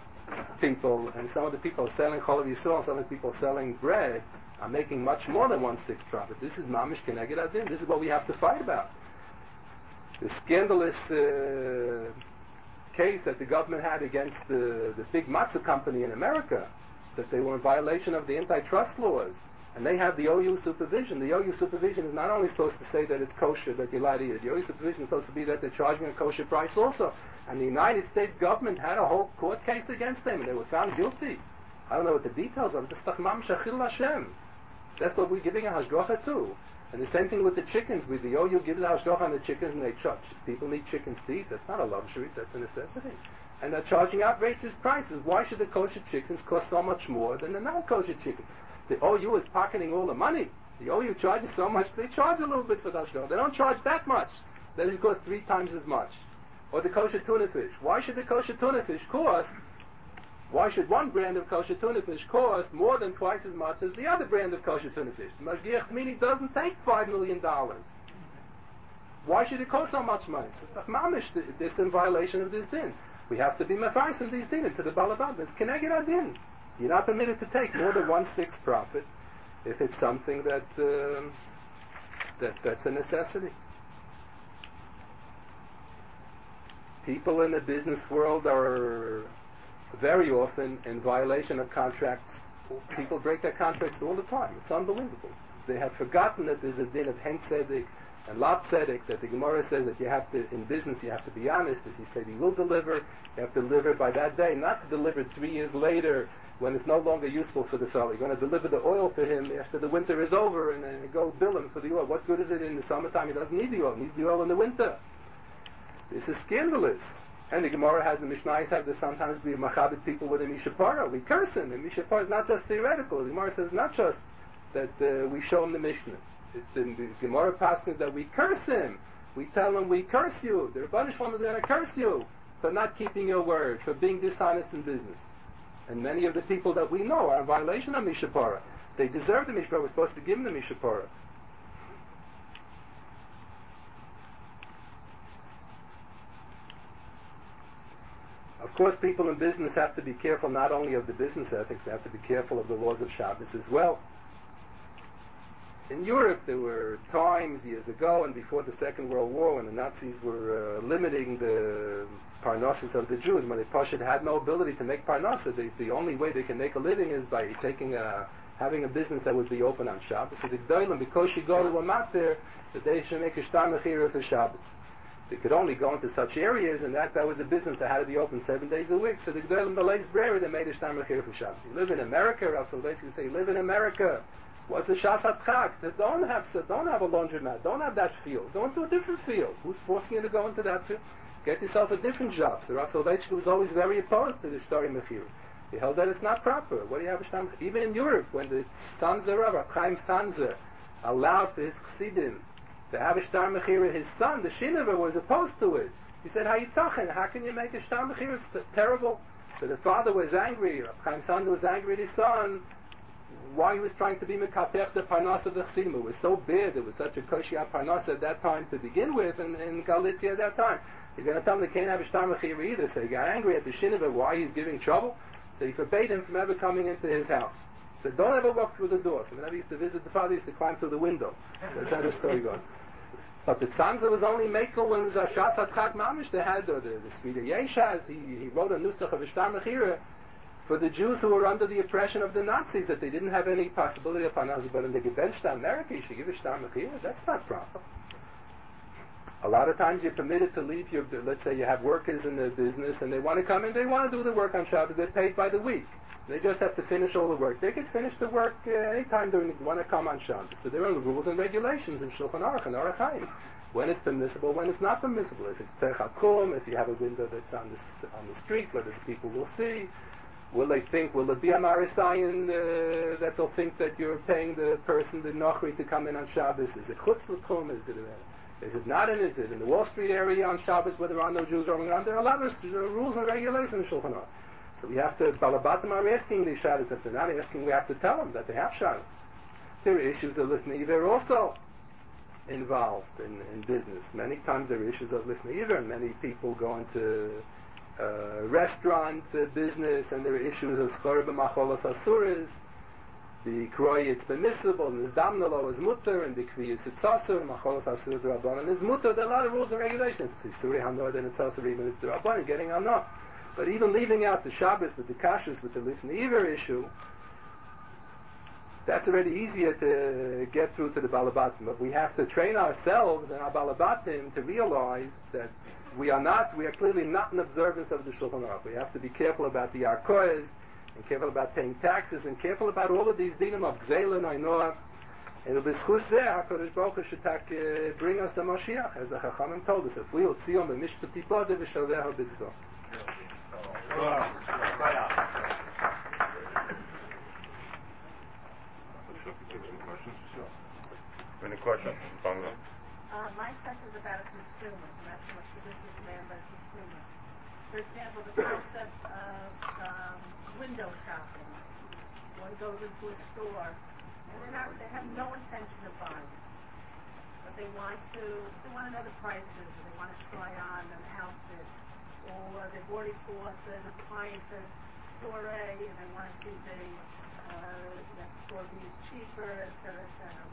people and some of the people selling cholav yisrael, some of the people selling bread are making much more than one sixth profit. This is mamish keneged adin. This is what we have to fight about. The scandalous uh, case that the government had against the, the big matzah company in America, that they were in violation of the antitrust laws. And they have the O U supervision. The O U supervision is not only supposed to say that it's kosher, that you're allowed to eat it. The O U supervision is supposed to be that they're charging a kosher price also. And the United States government had a whole court case against them, and they were found guilty. I don't know what the details are. That's what we're giving a hashgacha to. And the same thing with the chickens. With the O U gives a hashgacha on the chickens, and they charge. People need chickens to eat. That's not a luxury. That's a necessity. And they're charging outrageous prices. Why should the kosher chickens cost so much more than the non-kosher chickens? The O U is pocketing all the money. The O U charges so much, they charge a little bit for that hashgacha. They don't charge that much. That it costs three times as much. Or the kosher tuna fish. Why should the kosher tuna fish cost, why should one brand of kosher tuna fish cost more than twice as much as the other brand of kosher tuna fish? The Mashgiach Tamini doesn't take five million dollars. Why should it cost so much money? So, mamish, this is in violation of this din. We have to be mefarsim these din to the balabad. It's keneged adin. You're not permitted to take more than one-sixth profit if it's something that, um, that that's a necessity. People in the business world are very often in violation of contracts. People break their contracts all the time. It's unbelievable. They have forgotten that there's a din of hen tzedek and lot tzedek, that the Gemara says that you have to, in business, you have to be honest. If you say you will deliver, you have to deliver by that day, not to deliver three years later when it's no longer useful for the fellow. You're going to deliver the oil for him after the winter is over and then go bill him for the oil. What good is it in the summertime? He doesn't need the oil. He needs the oil in the winter. This is scandalous. And the Gemara has, the Mishnayos have to sometimes be machabit people with a mishapara. We curse him. And mishapara is not just theoretical. The Gemara says not just that uh, we show him the Mishnah. It, the, the Gemara passes that we curse him. We tell him we curse you. The Rebbeinu Shalom is going to curse you for not keeping your word, for being dishonest in business. And many of the people that we know are in violation of Mishapara. They deserve the Mishapara. We're supposed to give them the Mishaparas. Of course, people in business have to be careful not only of the business ethics, they have to be careful of the laws of Shabbos as well. In Europe, there were times years ago and before the Second World War when the Nazis were uh, limiting the parnassus of the Jews. When the Pashut had no ability to make parnassus, the, the only way they can make a living is by taking a, having a business that would be open on Shabbos. So the Gdolim, because she go to a mat there, that they should make a shtar mechira for Shabbos. They could only go into such areas, and that, that was a business that had to be open seven days a week. So the Gdolim B'leis Brera, they made a shtar mechira for Shabbos. You live in America, Rav Soloveitchik would say, you live in America. What's a Shas HaTchak? Don't have, don't have a laundromat. Don't have that field. Go into a different field. Who's forcing you to go into that field? Get yourself a different job. So Rav Soloveitchik was always very opposed to the Shtar Mechira. He held that it's not proper. What do you have a Shtar Mechira? Even in Europe, when the Sanzer Rav, Chaim Sanzer, allowed for his Chassidim to have a Shtar Mechira, his son, the Shinover, was opposed to it. He said, how you talking? How can you make a Shtar Mechira? It's t- terrible. So the father was angry. Chaim Sanzer was angry at his son. Why he was trying to be mekapech the parnas of the Chassidim. It was so bad, it was such a kosher parnas at that time to begin with, and in Galicia at that time. So you're going to tell him they can't have a shtar mechira either. So he got angry at the Shinover why he's giving trouble. So he forbade him from ever coming into his house. So don't ever walk through the door. So whenever he used to visit the father, he used to climb through the window. That's how the story goes. But the Tzanzer was only Mekel when it was a Shas HaTchak Mamish. They had the, the, the Smida Yeshaz. He, he wrote a Nusach of a shtar mechira for the Jews who were under the oppression of the Nazis, that they didn't have any possibility of parnassus. But in the Gebench America, you should give a shtar mechira. That's not proper. A lot of times you're permitted to leave your, let's say you have workers in the business and they want to come in, they want to do the work on Shabbos, they're paid by the week. They just have to finish all the work. They can finish the work uh, anytime they want to come on Shabbos. So there are rules and regulations in Shulchan Aruch and Orach Chaim. When it's permissible, when it's not permissible. If it's Techat Chum, if you have a window that's on the, on the street, whether the people will see. Will they think, will it be a Marisayan uh, that they'll think that you're paying the person, the Nochri, to come in on Shabbos? Is it Chutz L'Tchum? Is it uh, is it not in it? Is it in the Wall Street area on Shabbos where there are no Jews roaming around? There are a lot of uh, rules and regulations in Shulchan Aruch. So we have to, Balabatim are asking these Shabbos. If they're not asking, we have to tell them that they have Shabbos. There are issues of Lifnei Iver also involved in, in business. Many times there are issues of Lifnei Iver, and many people go into Uh, restaurant uh, business, and there are issues of schor b'macholos asuras. The kroi it's permissible, and the damnalo is mutter, and the kviyus it's asur, macholos asur d'rabbanan is mutter. There are a lot of rules and regulations. It's isuri hanor, then it's asur, even it's d'rabbanan, getting hanor. But even leaving out the Shabbos with the kashrus, with the Lifnei Iver issue, that's already easier to get through to the Balabatim. But we have to train ourselves and our Balabatim to realize that we are not, we are clearly not in observance of the Shulchan Aruch. We have to be careful about the Arkois, and careful about paying taxes, and careful about all of these dinim of Gzeila and Ainoah. And it'll be schuz zeh, HaKadosh Baruch Hu should tak, uh, bring us the Mashiach, as the Chachamim told us. If we will see on the Mishpati Bode, v'shalveha b'tzdo. Any questions? Uh, my question is about a consumer, not so much the businessman, but a consumer. For example, the concept of um, window shopping. One goes into a store, and they're not, they have no intention of buying. But they want to, they want to know the prices, or they want to try on an outfit, or they've already bought an appliance at store A, and they want to see if they, uh, that store B is cheaper, et cetera, et cetera.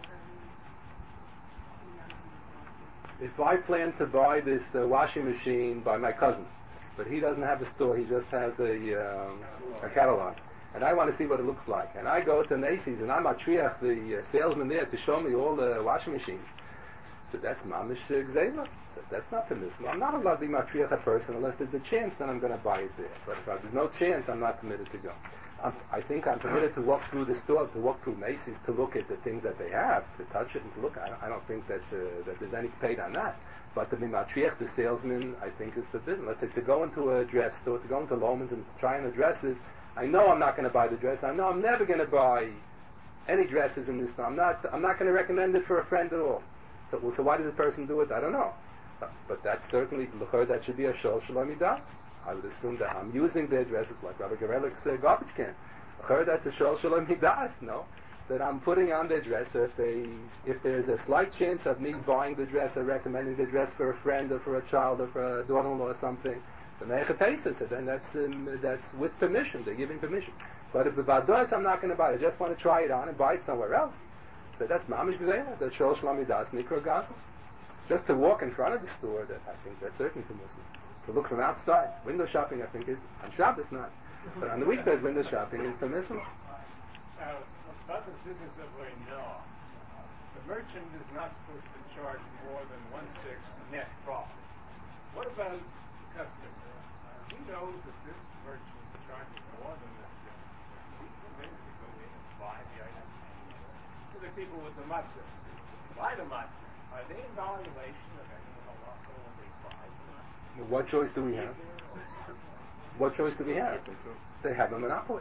If I plan to buy this uh, washing machine by my cousin, but he doesn't have a store, he just has a, um, a catalog, and I want to see what it looks like, and I go to Macy's and I'm atriach the uh, salesman there to show me all the washing machines. So that's mamish uh, gzeila. That's not permissible. I'm not allowed to be matriach a person unless there's a chance that I'm going to buy it there. But if there's no chance, I'm not permitted to go. I'm, I think I'm permitted to walk through the store, to walk through Macy's, to look at the things that they have, to touch it and to look. I, I don't think that uh, that there's any paid on that. But to be matriach, the salesman, I think is forbidden. Let's say to go into a dress store, to go into Loman's and try on the dresses. I know I'm not going to buy the dress. I know I'm never going to buy any dresses in this. I'm not. I'm not going to recommend it for a friend at all. So, well, so why does the person do it? I don't know. But, but that certainly, that should be a shol shalom midas. I would assume that I'm using their dresses like Rabbi Gerelik's uh, garbage can. That's a shol shalom midas. No, that I'm putting on their dress. So if they, if there's a slight chance of me buying the dress or recommending the dress for a friend or for a child or for a daughter-in-law or something, so me'echatesa, so then that's um, that's with permission. They're giving permission. But if the vadot, I'm not going to buy it. I just want to try it on and buy it somewhere else. So that's mamish gzeira. That's shol shalom midas nikra gaza. Just to walk in front of the store, that I think that's certainly permissible. To look from outside, window shopping, I think is on Shabbos not, but on the weekdays, window shopping is permissible. Now, about the business of Renault, the merchant is not supposed to charge more than one sixth net profit. What about the customer? He knows that this merchant is charging more than this. He's permitted to go in and buy the item. So the people with the matzah buy the matzah. Are they in violation of any halacha when they buy the matzah? What choice do we have? What choice do we have? They have a monopoly.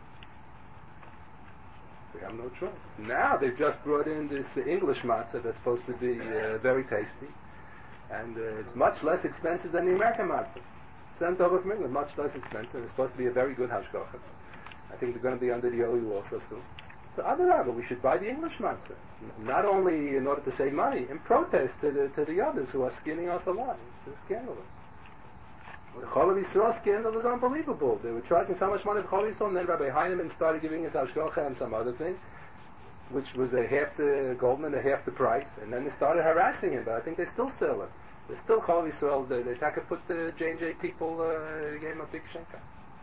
We have no choice. Now they've just brought in this uh, English matzah that's supposed to be uh, very tasty, and uh, it's much less expensive than the American matzah. Sent over from England, much less expensive. It's supposed to be a very good hashgacha. I think they're going to be under the O U also soon. So other we should buy the English matzah, not only in order to save money, in protest to the to the others who are skinning us alive. It's, it's scandalous. The Chol Yisrael scandal is unbelievable. They were charging so much money for Chol Yisrael, and then Rabbi Heinemann started giving us hashgacha and some other thing, which was a half the Goldman, a half the price, and then they started harassing him. But I think they still sell it. They're still Chol Yisrael. They they had to put the J and J people uh, gave him a big shenka.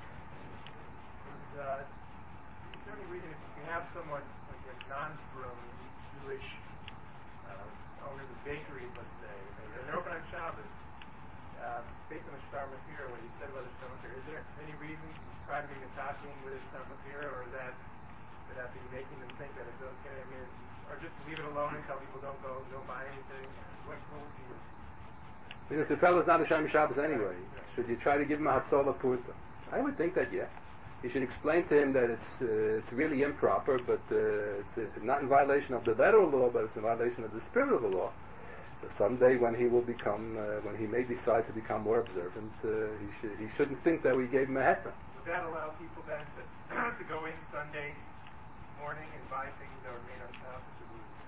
Uh, is there any reason if you have someone like a non-frum Jewish uh, owner of the bakery, let's say, and they're open on Shabbos, uh, based on the Shtar Mechira, what you said about the Shtar Mechira, is there any reason to try to be attacking with the Shtar Mechira, or is that would that be making them think that it's okay? I mean, it's, or just leave it alone and tell people don't go, don't buy anything? What, what would be? Because the fellow's not a Shem Shabbos anyway. Should you try to give him a Hatzolah Purta? I would think that yes. You should explain to him that it's uh, it's really improper, but uh, it's uh, not in violation of the letter of the law, but it's in violation of the spirit of the law. So someday, when he will become, uh, when he may decide to become more observant, uh, he should he shouldn't think that we gave him a heter. Would that allow people then to, to go in Sunday morning and buy things that were made on Shabbos?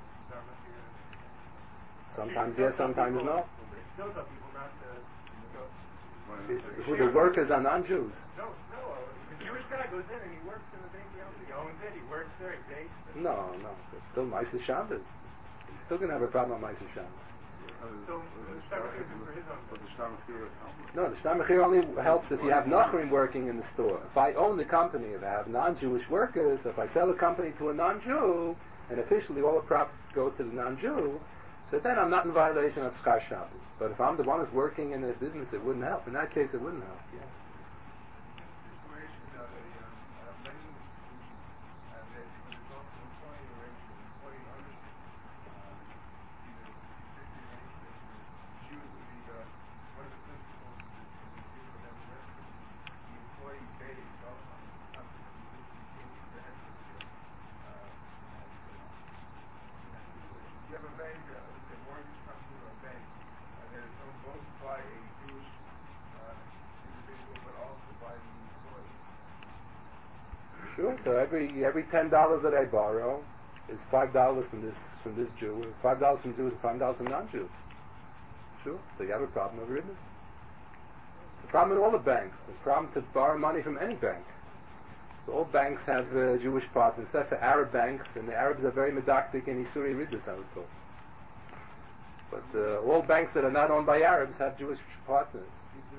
Sometimes yes, sometimes no. Still tell people not to go. Is, who the workers are non-Jews. No, no. The Jewish guy goes in and he works in the bakery. He owns it. He works there. He bakes. No, no. So it's still Ma'aseh Shabbos. He's still going to have a problem on Ma'aseh Shabbos. So the Shtar Mechira is for his own. No, the Shtar Mechira only helps if you have Nachrim working in the store. If I own the company, if I have non-Jewish workers, if I sell a company to a non-Jew, and officially all the profits go to the non-Jew, so then I'm not in violation of Schar Shabbos. But if I'm the one who's working in the business, it wouldn't help. In that case, it wouldn't help. Yeah. Situation that a, um, uh, many institutions have that when there's also an employee arrangement, employee ownership, um, either fifty-fifty arrangement, or the Jews would be uh, one of the principles of the, of the deal, and then the rest of the, the employee base also comes to fifty percent of the deal. Uh, and uh, in that situation, if you have a bank, uh, let's say a mortgage company or a bank, and then it's owned both by a Jewish uh, individual, but also by the employee. Sure. So every every ten dollars that I borrow is five dollars from this from this Jew, five dollars from Jews, and five dollars from non-Jews. Sure. So you have a problem over this. The problem in all the banks. The problem to borrow money from any bank. So all banks have uh, Jewish partners, except for Arab banks, and the Arabs are very medactic in Isuri Riddus, I was told. But uh, all banks that are not owned by Arabs have Jewish partners.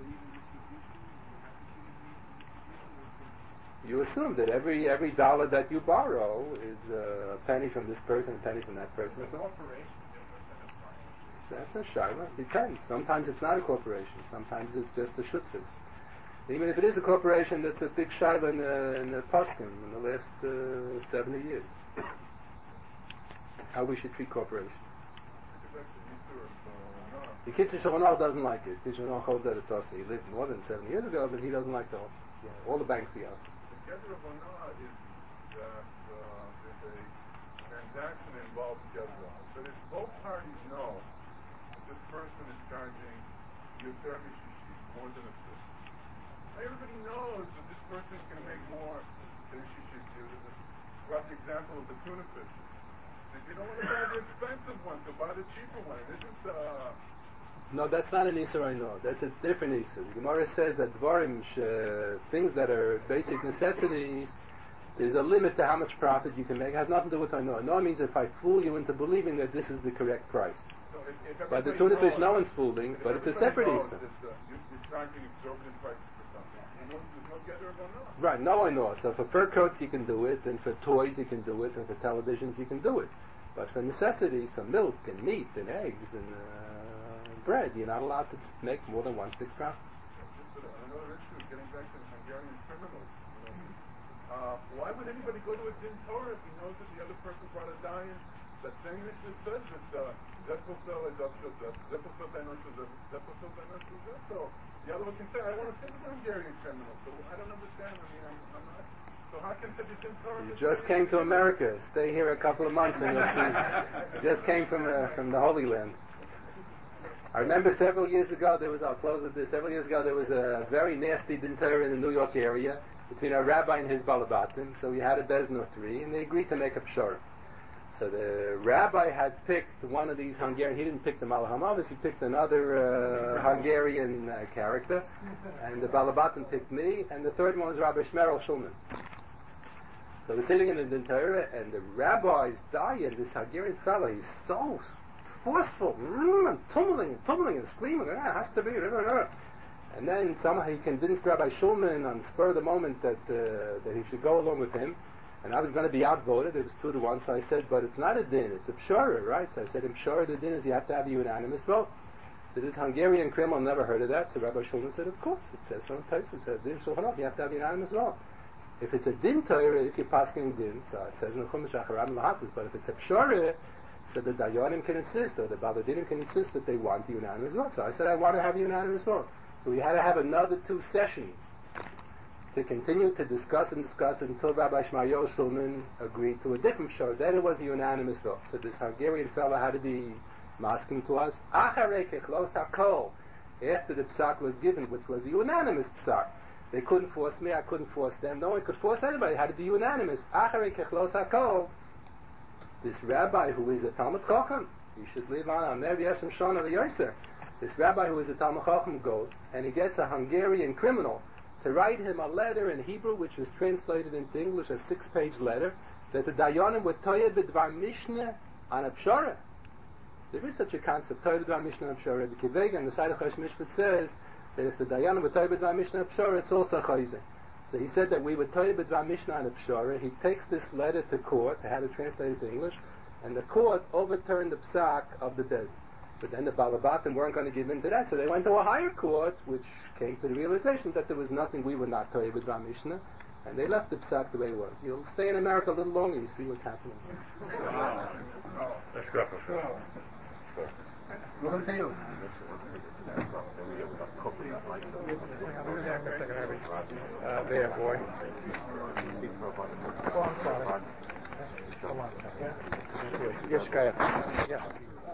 You assume that every every dollar that you borrow is uh, a penny from this person, a penny from that person, and so on. That's a shaila. Depends. Sometimes it's not a corporation. Sometimes it's just a shutfis. Even if it is a corporation, that's a big shaila in the, in the poskim in the last uh, seventy years. How we should treat corporations. The Kitzur Shulchan doesn't like it. Kitzur Shulchan holds that it's also. He lived more than seventy years ago, but he doesn't like the whole. Yeah, all the banks he has. The Kedra Bonah is that uh, there's a transaction involves Gezra. But if both parties know that this person is charging Yoter Mishishi, more than a fifth, everybody knows that this person is going to make more than she should do. There's a rough example of the tuna fish. If you don't want to buy the expensive one, so buy the cheaper one. It isn't, uh... No, that's not an Isser I know. That's a different Isser. The Gemara says that Dvarim, uh, things that are basic necessities, there's a limit to how much profit you can make. It has nothing to do with I know. I know means if I fool you into believing that this is the correct price. So if, if By the tuna fish, knows, no one's fooling, but it's a separate Isser. That, uh, you're, you're charging exorbitant prices for something. You know, there's no get or no no. Right, no I know. So for fur coats you can do it, and for toys you can do it, and for televisions you can do it. But for necessities, for milk and meat and eggs and uh, bread, you're not allowed to make more than one-sixth profit. Just another issue, getting back to the Hungarian criminals. You know, uh, why would anybody go to a din Torah if he knows that the other person brought a dayan? That same issue says that Zeposel is up to Zeposel Benos is Zeposel Benos is so the other one can say, I want to sit with the Hungarian criminal. So I don't understand. I mean, I'm, I'm not. So how can such a din Torah? You just came to America. Stay here a couple of months and you'll see. You just came from uh, from the Holy Land. I remember several years ago there was. I'll close with this. Several years ago there was a very nasty din Torah in the New York area between a rabbi and his balabatim. So we had a bezin or three, and they agreed to make a pshara. So the rabbi had picked one of these Hungarian. He didn't pick the Malach HaMavis. He picked another uh, Hungarian uh, character, and the balabatim picked me, and the third one was Rabbi Shmerel Shulman. So we're sitting in the din Torah, and the rabbi's dying. This Hungarian fellow, he's so forceful, mm, and tumbling and tumbling and screaming. Ah, it has to be. Blah, blah, blah. And then somehow he convinced Rabbi Shulman on the spur of the moment that uh, that he should go along with him. And I was going to be outvoted. It was two to one. So I said, but it's not a din. It's a pshara, right? So I said, in pshara, the din is you have to have a unanimous vote. So this Hungarian criminal never heard of that. So Rabbi Shulman said, of course. It says so in Tosfos. It says, din shulchan aruch, you have to have a unanimous vote. If it's a din Torah, if you're passing din, so it says in the Chumash Acharam Lahatas. But if it's a pshara, so the Dayanim can insist, or the Baladinim can insist that they want a unanimous vote. So I said, I want to have a unanimous vote. So we had to have another two sessions to continue to discuss and discuss until Rabbi Shmayo Shulman agreed to a different pshara. Then it was a unanimous vote. So this Hungarian fellow had to be masking to us, Acharei kechlos hakol, after the psak was given, which was a unanimous psak. They couldn't force me, I couldn't force them. No one could force anybody. It had to be unanimous. Acharei kechlos hakol. This rabbi who is a Talmud Chacham, he should live on Amer Yeshem Shana V'Yoser. This rabbi who is a Talmud Chacham goes, and he gets a Hungarian criminal to write him a letter in Hebrew, which is translated into English, a six-page letter, that the Dayanim were Toyeh B'Dvar Mishneh on a Pshara. There is such a concept, Toyeh B'Dvar Mishneh on a Pshara. The Kiveg and the Side of Chosh Mishpat says that if the Dayanim were Toyeh B'Dvar Mishneh on a Pshara, it's also Chayzeh. So he said that we were Toyeh B'Dvar Mishneh on a Pshara. He takes this letter to court, they had it translated to English, and the court overturned the psak of the Bezdin. But then the Balabatim weren't going to give in to that, so they went to a higher court, which came to the realization that there was nothing we were not Toyeh B'Dvar Mishneh, and they left the psak the way it was. You'll stay in America a little longer, you see what's happening. Let's go. Welcome to you. Uh, there, boy. Oh, I'm sorry. Yes, go ahead. Yeah.